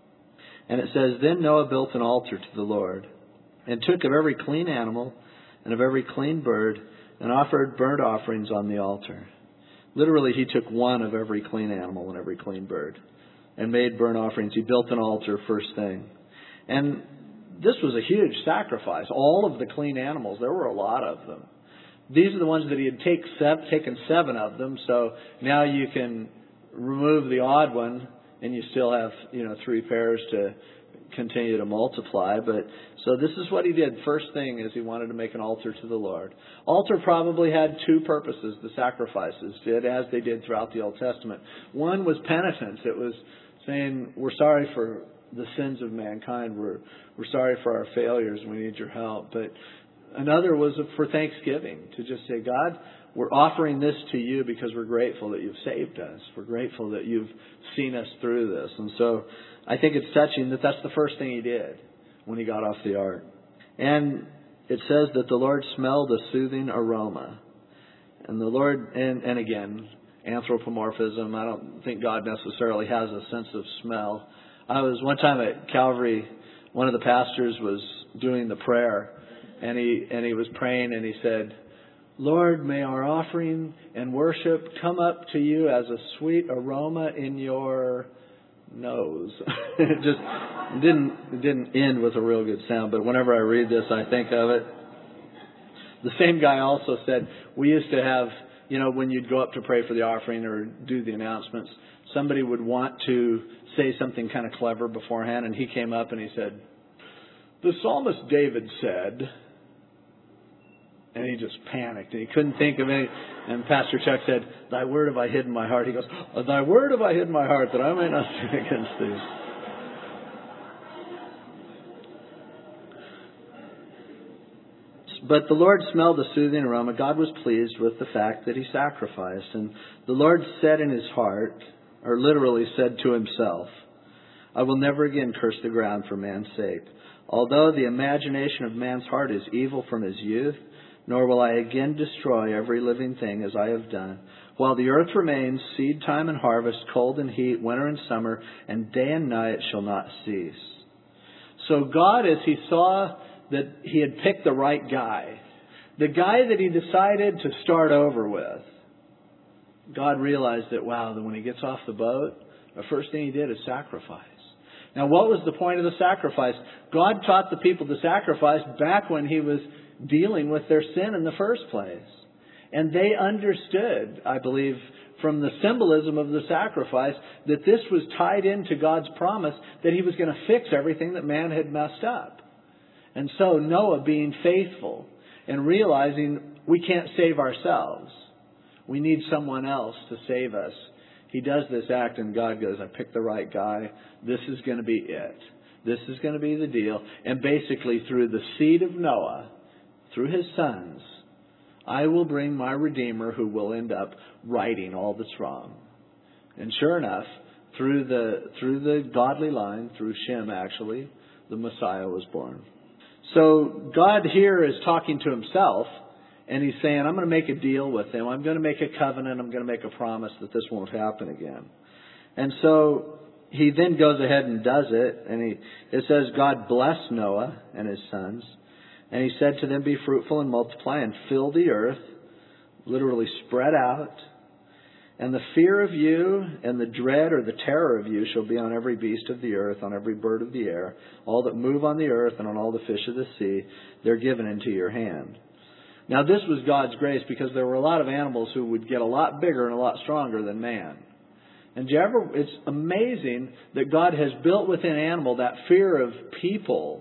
And it says, then Noah built an altar to the Lord, and took of every clean animal and of every clean bird, and offered burnt offerings on the altar. Literally, he took one of every clean animal and every clean bird, and made burnt offerings. He built an altar first thing. And this was a huge sacrifice. All of the clean animals, there were a lot of them. These are the ones that he had take seven, taken seven of them, so now you can remove the odd one, and you still have, you know, three pairs to continue to multiply. But so this is what he did. First thing is he wanted to make an altar to the Lord. Altar probably had two purposes, the sacrifices did, as they did throughout the Old Testament. One was penitence. It was saying, we're sorry for the sins of mankind. We're, we're sorry for our failures. We need your help. But another was for thanksgiving, to just say, God, we're offering this to you because we're grateful that you've saved us. We're grateful that you've seen us through this. And so I think it's touching that that's the first thing he did when he got off the ark. And it says that the Lord smelled a soothing aroma. And the Lord, and, and again, anthropomorphism. I don't think God necessarily has a sense of smell. I was one time at Calvary, one of the pastors was doing the prayer. And he and he was praying, and he said, Lord, may our offering and worship come up to you as a sweet aroma in your nose. It just didn't it didn't end with a real good sound, but whenever I read this, I think of it. The same guy also said, we used to have, you know, when you'd go up to pray for the offering or do the announcements, somebody would want to say something kind of clever beforehand, and he came up and he said, the psalmist David said... And he just panicked, and he couldn't think of any. And Pastor Chuck said, thy word have I hid in my heart. He goes, oh, thy word have I hid in my heart, that I may not sin against thee. But the Lord smelled the soothing aroma. God was pleased with the fact that he sacrificed. And the Lord said in his heart, or literally said to himself, I will never again curse the ground for man's sake. Although the imagination of man's heart is evil from his youth, nor will I again destroy every living thing as I have done. While the earth remains, seed time and harvest, cold and heat, winter and summer, and day and night shall not cease. So God, as he saw that he had picked the right guy, the guy that he decided to start over with, God realized that, wow, that when he gets off the boat, the first thing he did is sacrifice. Now, what was the point of the sacrifice? God taught the people to sacrifice back when he was dealing with their sin in the first place. And they understood, I believe, from the symbolism of the sacrifice, that this was tied into God's promise that He was going to fix everything that man had messed up. And so Noah, being faithful and realizing we can't save ourselves, we need someone else to save us, he does this act, and God goes, I picked the right guy. This is going to be it. This is going to be the deal. And basically, through the seed of Noah, through his sons, I will bring my Redeemer who will end up righting all that's wrong. And sure enough, through the through the godly line, through Shem actually, the Messiah was born. So God here is talking to himself, and he's saying, I'm going to make a deal with him. I'm going to make a covenant. I'm going to make a promise that this won't happen again. And so he then goes ahead and does it. And he it says, God blessed Noah and his sons. And he said to them, be fruitful and multiply and fill the earth, literally spread out. And the fear of you and the dread or the terror of you shall be on every beast of the earth, on every bird of the air, all that move on the earth and on all the fish of the sea. They're given into your hand. Now this was God's grace, because there were a lot of animals who would get a lot bigger and a lot stronger than man. And do you ever, it's amazing that God has built within animal that fear of people,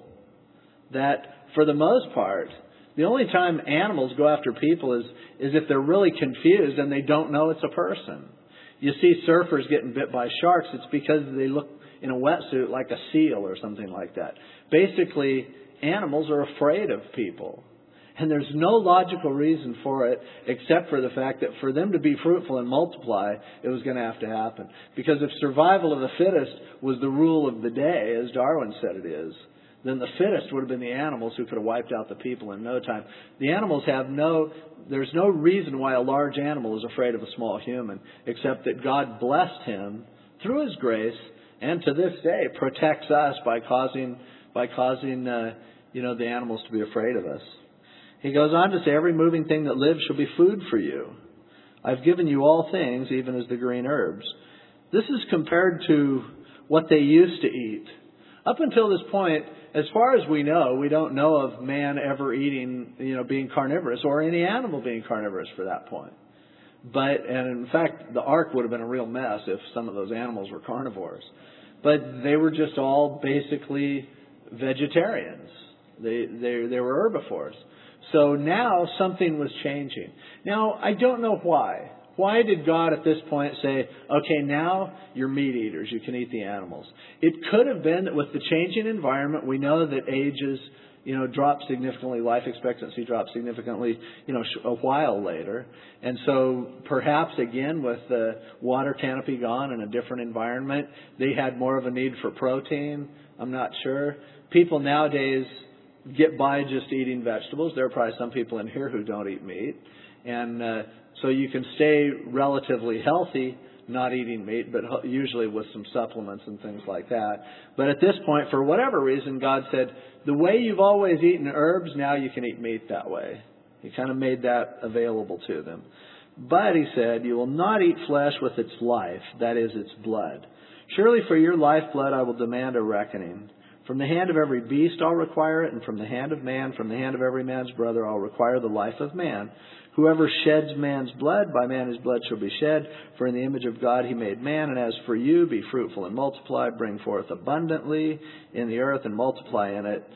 that for the most part, the only time animals go after people is, is if they're really confused and they don't know it's a person. You see surfers getting bit by sharks, it's because they look in a wetsuit like a seal or something like that. Basically, animals are afraid of people. And there's no logical reason for it except for the fact that for them to be fruitful and multiply, it was going to have to happen. Because if survival of the fittest was the rule of the day, as Darwin said it is, then the fittest would have been the animals who could have wiped out the people in no time. The animals have no, there's no reason why a large animal is afraid of a small human, except that God blessed him through his grace, and to this day protects us by causing, by causing, uh, you know, the animals to be afraid of us. He goes on to say, every moving thing that lives shall be food for you. I've given you all things, even as the green herbs. This is compared to what they used to eat. Up until this point, as far as we know, we don't know of man ever eating, you know, being carnivorous, or any animal being carnivorous for that point. But, and in fact, the ark would have been a real mess if some of those animals were carnivores. But they were just all basically vegetarians. They, they, they were herbivores. So now something was changing. Now, I don't know why. Why did God at this point say, okay, now you're meat eaters, you can eat the animals? It could have been that with the changing environment, we know that ages, you know, drop significantly, life expectancy drops significantly, you know, a while later. And so perhaps, again, with the water canopy gone and a different environment, they had more of a need for protein. I'm not sure. People nowadays get by just eating vegetables. There are probably some people in here who don't eat meat. And uh, so you can stay relatively healthy not eating meat, but usually with some supplements and things like that. But at this point, for whatever reason, God said, the way you've always eaten herbs, now you can eat meat that way. He kind of made that available to them. But he said, you will not eat flesh with its life, that is, its blood. Surely for your lifeblood I will demand a reckoning. From the hand of every beast I'll require it, and from the hand of man, from the hand of every man's brother, I'll require the life of man. Whoever sheds man's blood, by man his blood shall be shed. For in the image of God he made man. And as for you, be fruitful and multiply, bring forth abundantly in the earth and multiply in it.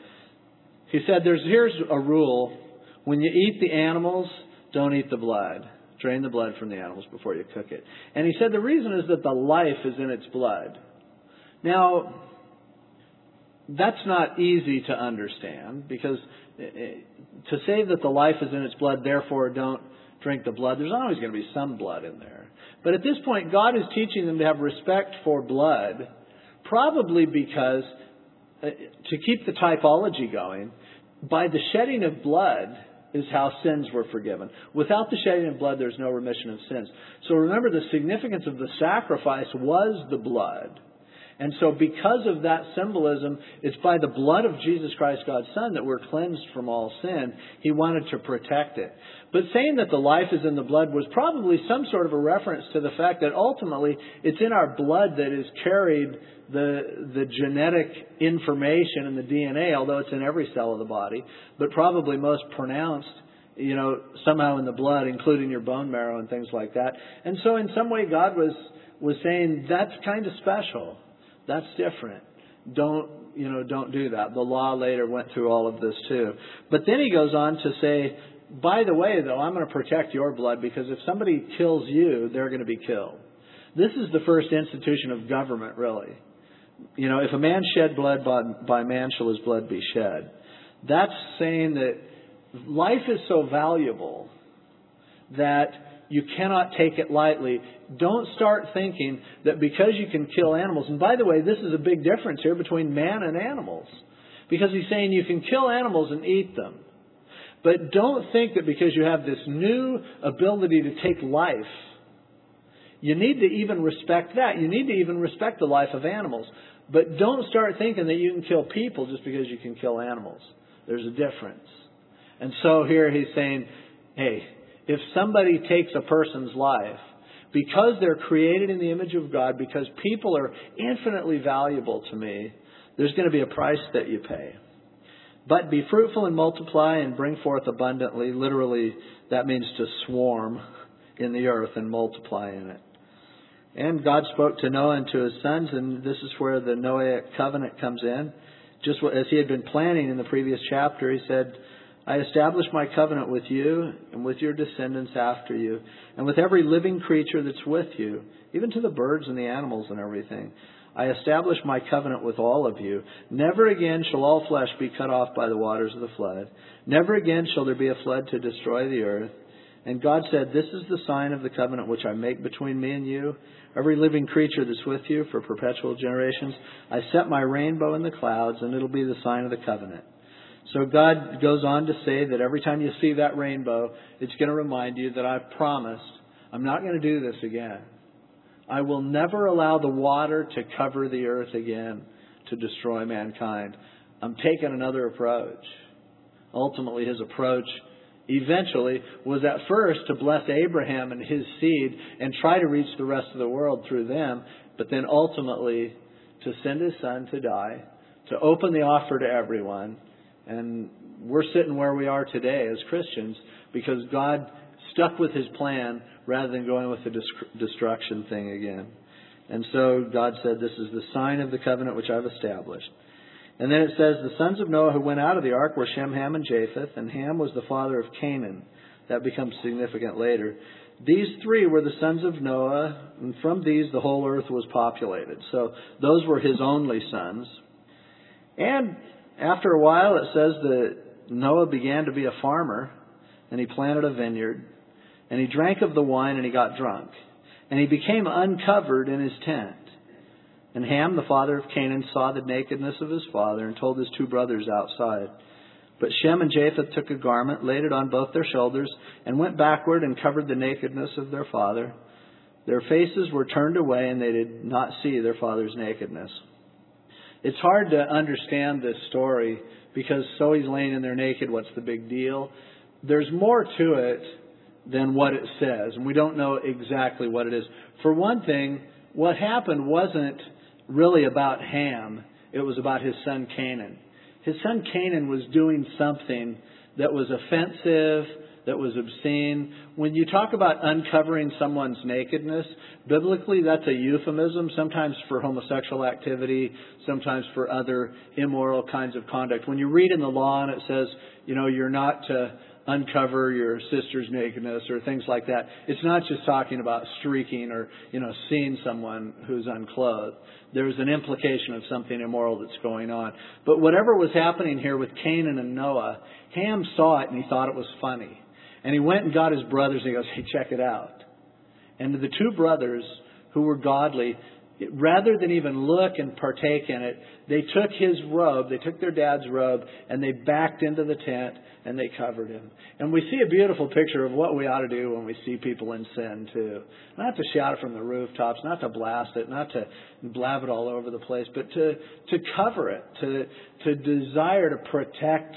He said, "There's here's a rule. When you eat the animals, don't eat the blood. Drain the blood from the animals before you cook it." And he said the reason is that the life is in its blood. Now, that's not easy to understand, because to say that the life is in its blood, therefore don't drink the blood, there's always going to be some blood in there. But at this point, God is teaching them to have respect for blood, probably because, uh, to keep the typology going, by the shedding of blood is how sins were forgiven. Without the shedding of blood, there's no remission of sins. So remember, the significance of the sacrifice was the blood. And so because of that symbolism, it's by the blood of Jesus Christ, God's Son, that we're cleansed from all sin. He wanted to protect it. But saying that the life is in the blood was probably some sort of a reference to the fact that ultimately it's in our blood that is carried the, the genetic information and the D N A, although it's in every cell of the body, but probably most pronounced you know, somehow in the blood, including your bone marrow and things like that. And so in some way God was, was saying, that's kind of special. That's different. Don't, you know, don't do that. The law later went through all of this too. But then he goes on to say, by the way, though, I'm going to protect your blood, because if somebody kills you, they're going to be killed. This is the first institution of government, really. You know, if a man shed blood, by, by man shall his blood be shed. That's saying that life is so valuable that you cannot take it lightly. Don't start thinking that because you can kill animals. And by the way, this is a big difference here between man and animals. Because he's saying you can kill animals and eat them. But don't think that because you have this new ability to take life, you need to even respect that. You need to even respect the life of animals. But don't start thinking that you can kill people just because you can kill animals. There's a difference. And so here he's saying, hey, if somebody takes a person's life, because they're created in the image of God, because people are infinitely valuable to me, there's going to be a price that you pay. But be fruitful and multiply and bring forth abundantly. Literally, that means to swarm in the earth and multiply in it. And God spoke to Noah and to his sons, and this is where the Noahic covenant comes in. Just as he had been planning in the previous chapter, he said, I establish my covenant with you and with your descendants after you, and with every living creature that's with you, even to the birds and the animals and everything. I establish my covenant with all of you. Never again shall all flesh be cut off by the waters of the flood. Never again shall there be a flood to destroy the earth. And God said, this is the sign of the covenant which I make between me and you, every living creature that's with you for perpetual generations. I set my rainbow in the clouds, and it'll be the sign of the covenant. So God goes on to say that every time you see that rainbow, it's going to remind you that I've promised I'm not going to do this again. I will never allow the water to cover the earth again to destroy mankind. I'm taking another approach. Ultimately, his approach eventually was at first to bless Abraham and his seed and try to reach the rest of the world through them, but then ultimately to send his son to die, to open the offer to everyone. And we're sitting where we are today as Christians because God stuck with his plan rather than going with the destruction thing again. And so God said, this is the sign of the covenant which I've established. And then it says, the sons of Noah who went out of the ark were Shem, Ham, and Japheth. And Ham was the father of Canaan. That becomes significant later. These three were the sons of Noah, and from these the whole earth was populated. So those were his only sons. And after a while it says that Noah began to be a farmer, and he planted a vineyard, and he drank of the wine, and he got drunk. And he became uncovered in his tent. And Ham, the father of Canaan, saw the nakedness of his father and told his two brothers outside. But Shem and Japheth took a garment, laid it on both their shoulders, and went backward and covered the nakedness of their father. Their faces were turned away, and they did not see their father's nakedness. It's hard to understand this story because so he's laying in there naked, what's the big deal? There's more to it than what it says, and we don't know exactly what it is. For one thing, what happened wasn't really about Ham. It was about his son Canaan. His son Canaan was doing something that was offensive, that was obscene. When you talk about uncovering someone's nakedness, biblically that's a euphemism, sometimes for homosexual activity, sometimes for other immoral kinds of conduct. When you read in the law and it says, you know, you're not to uncover your sister's nakedness or things like that, it's not just talking about streaking or, you know, seeing someone who's unclothed. There's an implication of something immoral that's going on. But whatever was happening here with Canaan and Noah, Ham saw it and he thought it was funny. And he went and got his brothers and he goes, hey, check it out. And the two brothers who were godly, rather than even look and partake in it, they took his robe, they took their dad's robe, and they backed into the tent and they covered him. And we see a beautiful picture of what we ought to do when we see people in sin too. Not to shout it from the rooftops, not to blast it, not to blab it all over the place, but to, to cover it, to, to desire to protect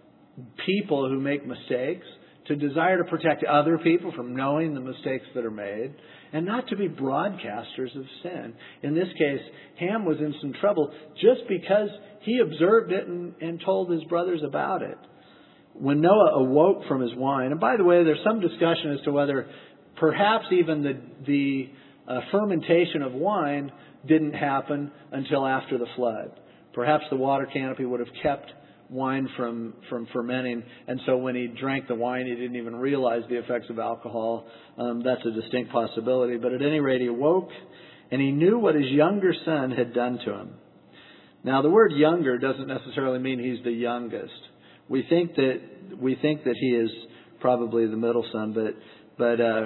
people who make mistakes, to desire to protect other people from knowing the mistakes that are made, and not to be broadcasters of sin. In this case, Ham was in some trouble just because he observed it and, and told his brothers about it. when Noah awoke from his wine, and by the way, there's some discussion as to whether perhaps even the, the uh, fermentation of wine didn't happen until after the flood. Perhaps the water canopy would have kept wine from, from fermenting, and so when he drank the wine, he didn't even realize the effects of alcohol. Um, that's a distinct possibility. But at any rate, he awoke, and he knew what his younger son had done to him. Now, the word younger doesn't necessarily mean he's the youngest. We think that we think that he is probably the middle son, but but uh,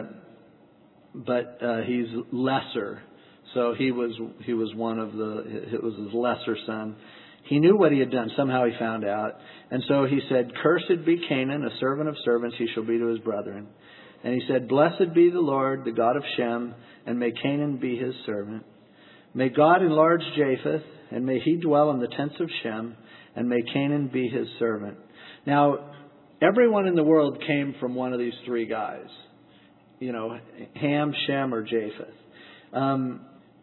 but uh, he's lesser. So he was he was one of the it was his lesser son. He knew what he had done. Somehow he found out, and so he said, "Cursed be Canaan, a servant of servants he shall be to his brethren." And he said, "Blessed be the Lord, the God of Shem, and may Canaan be his servant. May God enlarge Japheth, and may he dwell in the tents of Shem, and may Canaan be his servant." Now, everyone in the world came from one of these three guys. You know, Ham, Shem, or Japheth. Um,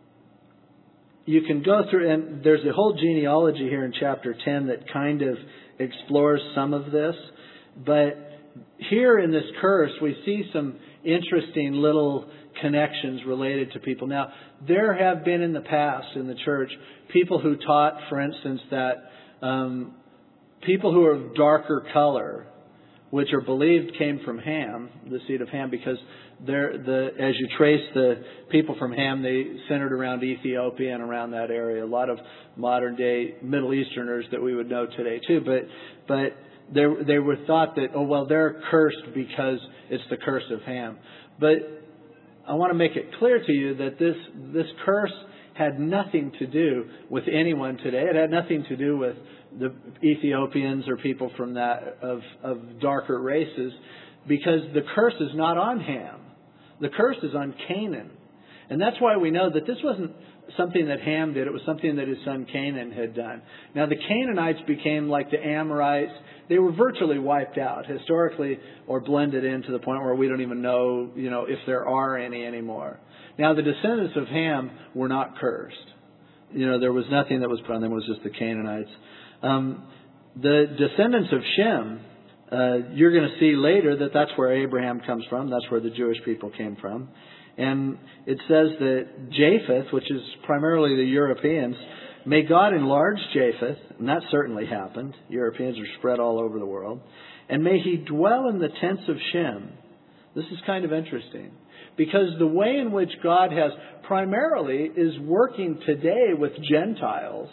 you can go through, and there's a whole genealogy here in chapter ten that kind of explores some of this. But here in this curse, we see some interesting little connections related to people. Now, there have been in the past in the church people who taught, for instance, that um, people who are of darker color, which are believed came from Ham, the seed of Ham, because they're the as you trace the people from Ham, they centered around Ethiopia and around that area. A lot of modern day Middle Easterners that we would know today too. But but they they were thought that, oh well, they're cursed because it's the curse of Ham. But I want to make it clear to you that this this curse had nothing to do with anyone today. It had nothing to do with the Ethiopians or people from that of, of darker races, because the curse is not on Ham. The curse is on Canaan. And that's why we know that this wasn't something that Ham did. It was something that his son Canaan had done. Now the Canaanites became like the Amorites. They were virtually wiped out historically, or blended in to the point where we don't even know, you know, if there are any anymore. Now the descendants of Ham were not cursed. You know, there was nothing that was put on them. It was just the Canaanites. Um, the descendants of Shem, uh, you're going to see later that that's where Abraham comes from. That's where the Jewish people came from. And it says that Japheth, which is primarily the Europeans, may God enlarge Japheth, and that certainly happened. Europeans are spread all over the world. And may he dwell in the tents of Shem. This is kind of interesting, because the way in which God has primarily is working today with Gentiles,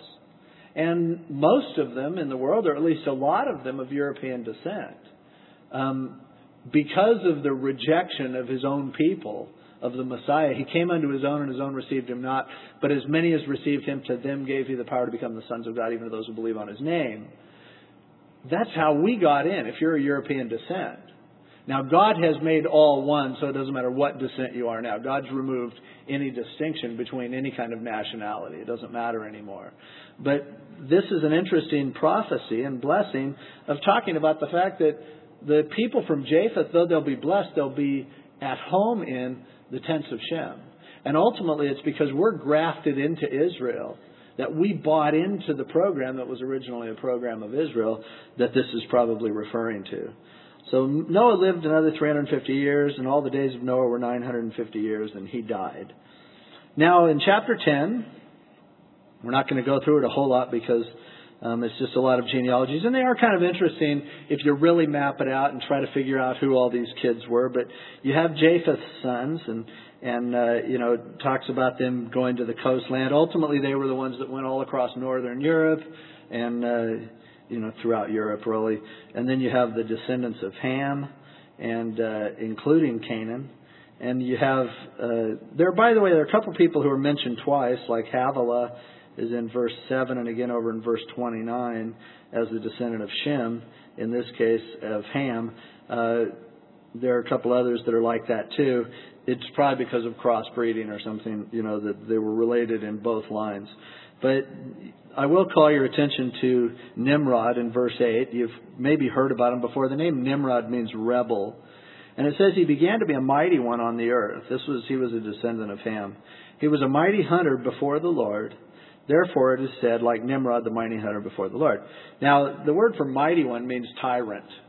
and most of them in the world, or at least a lot of them of European descent, um, because of the rejection of his own people, of the Messiah. He came unto his own, and his own received him not. But as many as received him, to them gave he the power to become the sons of God, even to those who believe on his name. That's how we got in, if you're a European descent. Now, God has made all one, so it doesn't matter what descent you are now. God's removed any distinction between any kind of nationality. It doesn't matter anymore. But this is an interesting prophecy and blessing of talking about the fact that the people from Japheth, though they'll be blessed, they'll be at home in the tents of Shem. And ultimately, it's because we're grafted into Israel, that we bought into the program that was originally a program of Israel, that this is probably referring to. So Noah lived another three hundred fifty years, and all the days of Noah were nine hundred fifty years, and he died. Now, in chapter ten, we're not going to go through it a whole lot because um, it's just a lot of genealogies, and they are kind of interesting if you really map it out and try to figure out who all these kids were. But you have Japheth's sons, and and uh, you know, it talks about them going to the coastland. Ultimately, they were the ones that went all across northern Europe, and uh, you know, throughout Europe, really. And then you have the descendants of Ham, and uh, including Canaan. And you have, uh, there, by the way, there are a couple of people who are mentioned twice, like Havilah is in verse seven, and again over in verse twenty-nine as the descendant of Shem, in this case of Ham. Uh, there are a couple others that are like that too. It's probably because of crossbreeding or something, you know, that they were related in both lines. But I will call your attention to Nimrod in verse eight. You've maybe heard about him before. The name Nimrod means rebel. And it says he began to be a mighty one on the earth. This was, he was a descendant of Ham. He was a mighty hunter before the Lord. Therefore it is said, like Nimrod, the mighty hunter before the Lord. Now, the word for mighty one means tyrant.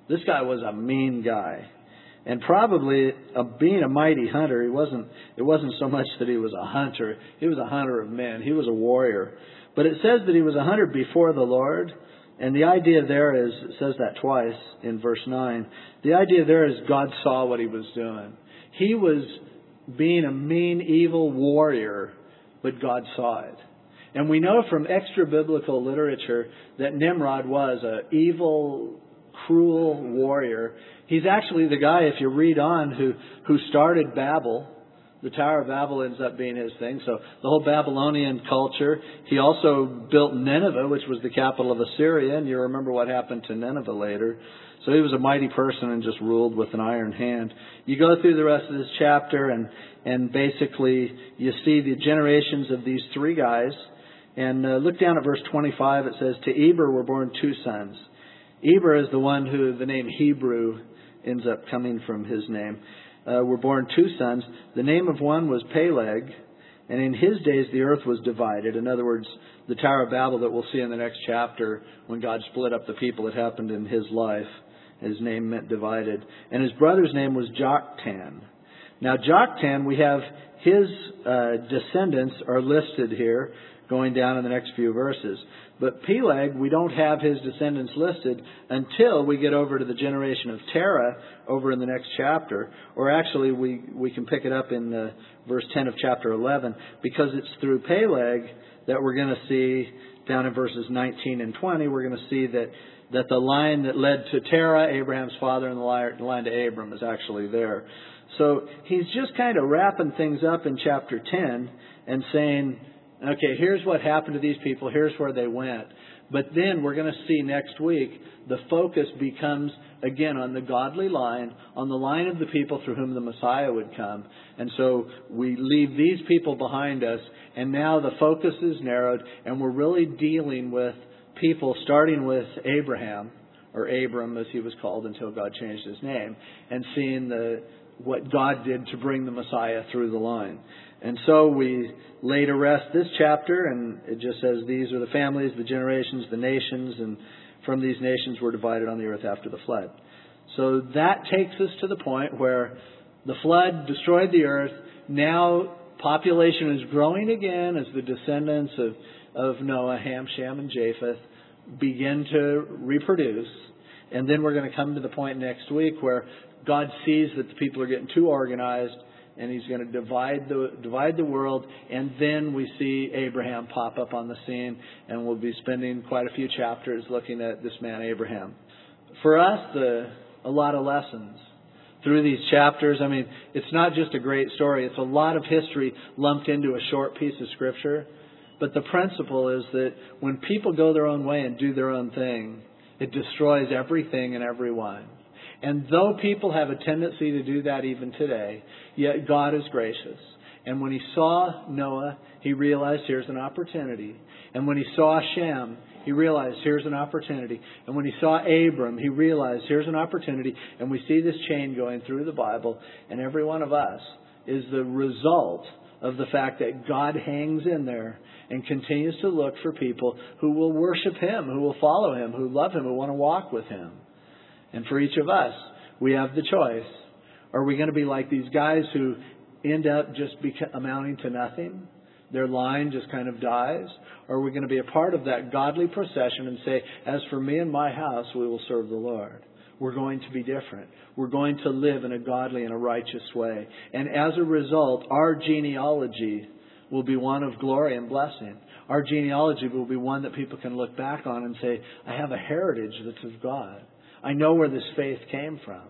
This guy was a mean guy. And probably uh, being a mighty hunter, he wasn't, it wasn't so much that he was a hunter. He was a hunter of men. He was a warrior. But it says that he was a hunter before the Lord. And the idea there is, it says that twice in verse nine. The idea there is God saw what he was doing. He was being a mean, evil warrior, but God saw it. And we know from extra-biblical literature that Nimrod was an evil, cruel warrior. He's actually the guy, if you read on, who, who started Babel. The Tower of Babel ends up being his thing. So the whole Babylonian culture. He also built Nineveh, which was the capital of Assyria. And you remember what happened to Nineveh later. So he was a mighty person and just ruled with an iron hand. You go through the rest of this chapter and, and basically you see the generations of these three guys. And uh, look down at verse twenty-five. It says, to Eber were born two sons. Eber is the one who the name Hebrew ends up coming from his name. Uh, were born two sons. The name of one was Peleg, and in his days the earth was divided. In other words, the Tower of Babel that we'll see in the next chapter, when God split up the people, it happened in his life. His name meant divided. And his brother's name was Joktan. Now Joktan, we have his uh, descendants are listed here, going down in the next few verses. But Peleg, we don't have his descendants listed until we get over to the generation of Terah over in the next chapter. Or actually, we, we can pick it up in uh, verse ten of chapter eleven, because it's through Peleg that we're going to see, down in verses nineteen and twenty, we're going to see that, that the line that led to Terah, Abraham's father, and the line to Abram is actually there. So he's just kind of wrapping things up in chapter ten and saying, okay, here's what happened to these people. Here's where they went. But then we're going to see next week the focus becomes, again, on the godly line, on the line of the people through whom the Messiah would come. And so we leave these people behind us, and now the focus is narrowed, and we're really dealing with people, starting with Abraham, or Abram as he was called until God changed his name, and seeing the what God did to bring the Messiah through the line. And so we lay to rest this chapter, and it just says these are the families, the generations, the nations, and from these nations were divided on the earth after the flood. So that takes us to the point where the flood destroyed the earth. Now population is growing again as the descendants of, of Noah, Ham, Shem, and Japheth begin to reproduce. And then we're going to come to the point next week where God sees that the people are getting too organized, and he's going to divide the divide the world. And then we see Abraham pop up on the scene, and we'll be spending quite a few chapters looking at this man Abraham. For us, the a lot of lessons through these chapters. I mean, it's not just a great story. It's a lot of history lumped into a short piece of Scripture. But the principle is that when people go their own way and do their own thing, it destroys everything and everyone. And though people have a tendency to do that even today, yet God is gracious. And when he saw Noah, he realized here's an opportunity. And when he saw Shem, he realized here's an opportunity. And when he saw Abram, he realized here's an opportunity. And we see this chain going through the Bible. And every one of us is the result of the fact that God hangs in there and continues to look for people who will worship him, who will follow him, who love him, who want to walk with him. And for each of us, we have the choice. Are we going to be like these guys who end up just beca- amounting to nothing? Their line just kind of dies? Or are we going to be a part of that godly procession and say, as for me and my house, we will serve the Lord? We're going to be different. We're going to live in a godly and a righteous way. And as a result, our genealogy will be one of glory and blessing. Our genealogy will be one that people can look back on and say, I have a heritage that's of God. I know where this faith came from.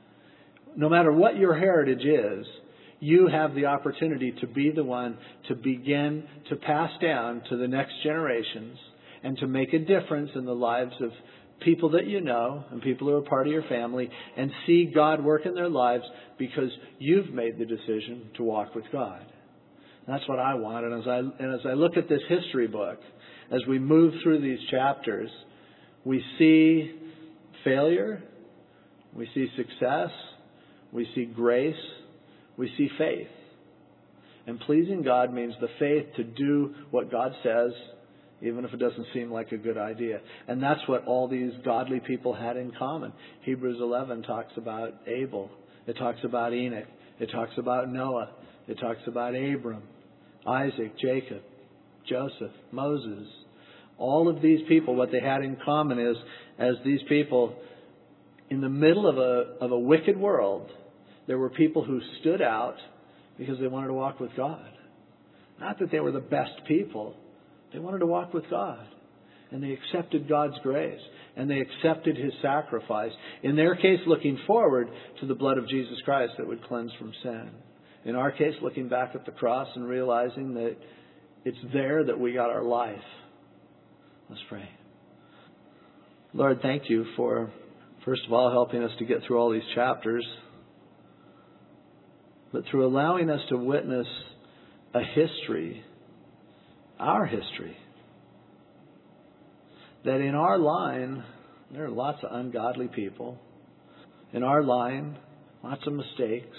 No matter what your heritage is, you have the opportunity to be the one to begin to pass down to the next generations and to make a difference in the lives of people that you know and people who are part of your family, and see God work in their lives because you've made the decision to walk with God. And that's what I want. And as I, and as I look at this history book, as we move through these chapters, we see failure, we see success, we see grace, we see faith. And pleasing God means the faith to do what God says even if it doesn't seem like a good idea. And that's what all these godly people had in common. Hebrews eleven talks about Abel. It talks about Enoch. It talks about Noah. It talks about Abram, Isaac, Jacob, Joseph, Moses. All of these people, what they had in common is, as these people, in the middle of a of a wicked world, there were people who stood out because they wanted to walk with God. Not that they were the best people. They wanted to walk with God. And they accepted God's grace. And they accepted His sacrifice. In their case, looking forward to the blood of Jesus Christ that would cleanse from sin. In our case, looking back at the cross and realizing that it's there that we got our life. Let's pray. Lord, thank you for, first of all, helping us to get through all these chapters. But through allowing us to witness a history, our history, that in our line, there are lots of ungodly people. In our line, lots of mistakes.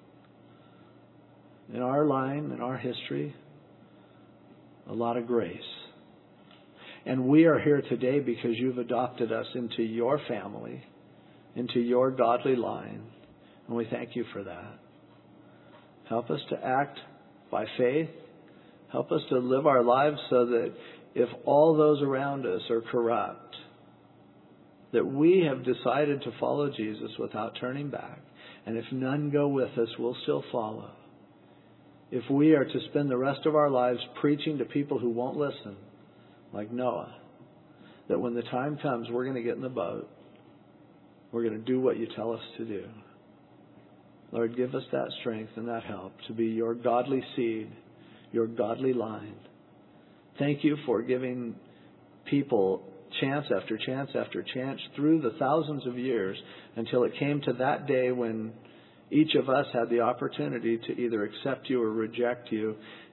In our line, in our history, a lot of grace. And we are here today because you've adopted us into your family, into your godly line. And we thank you for that. Help us to act by faith. Help us to live our lives so that if all those around us are corrupt, that we have decided to follow Jesus without turning back. And if none go with us, we'll still follow. If we are to spend the rest of our lives preaching to people who won't listen, like Noah, that when the time comes, we're going to get in the boat. We're going to do what you tell us to do. Lord, give us that strength and that help to be your godly seed, your godly line. Thank you for giving people chance after chance after chance through the thousands of years until it came to that day when each of us had the opportunity to either accept you or reject you.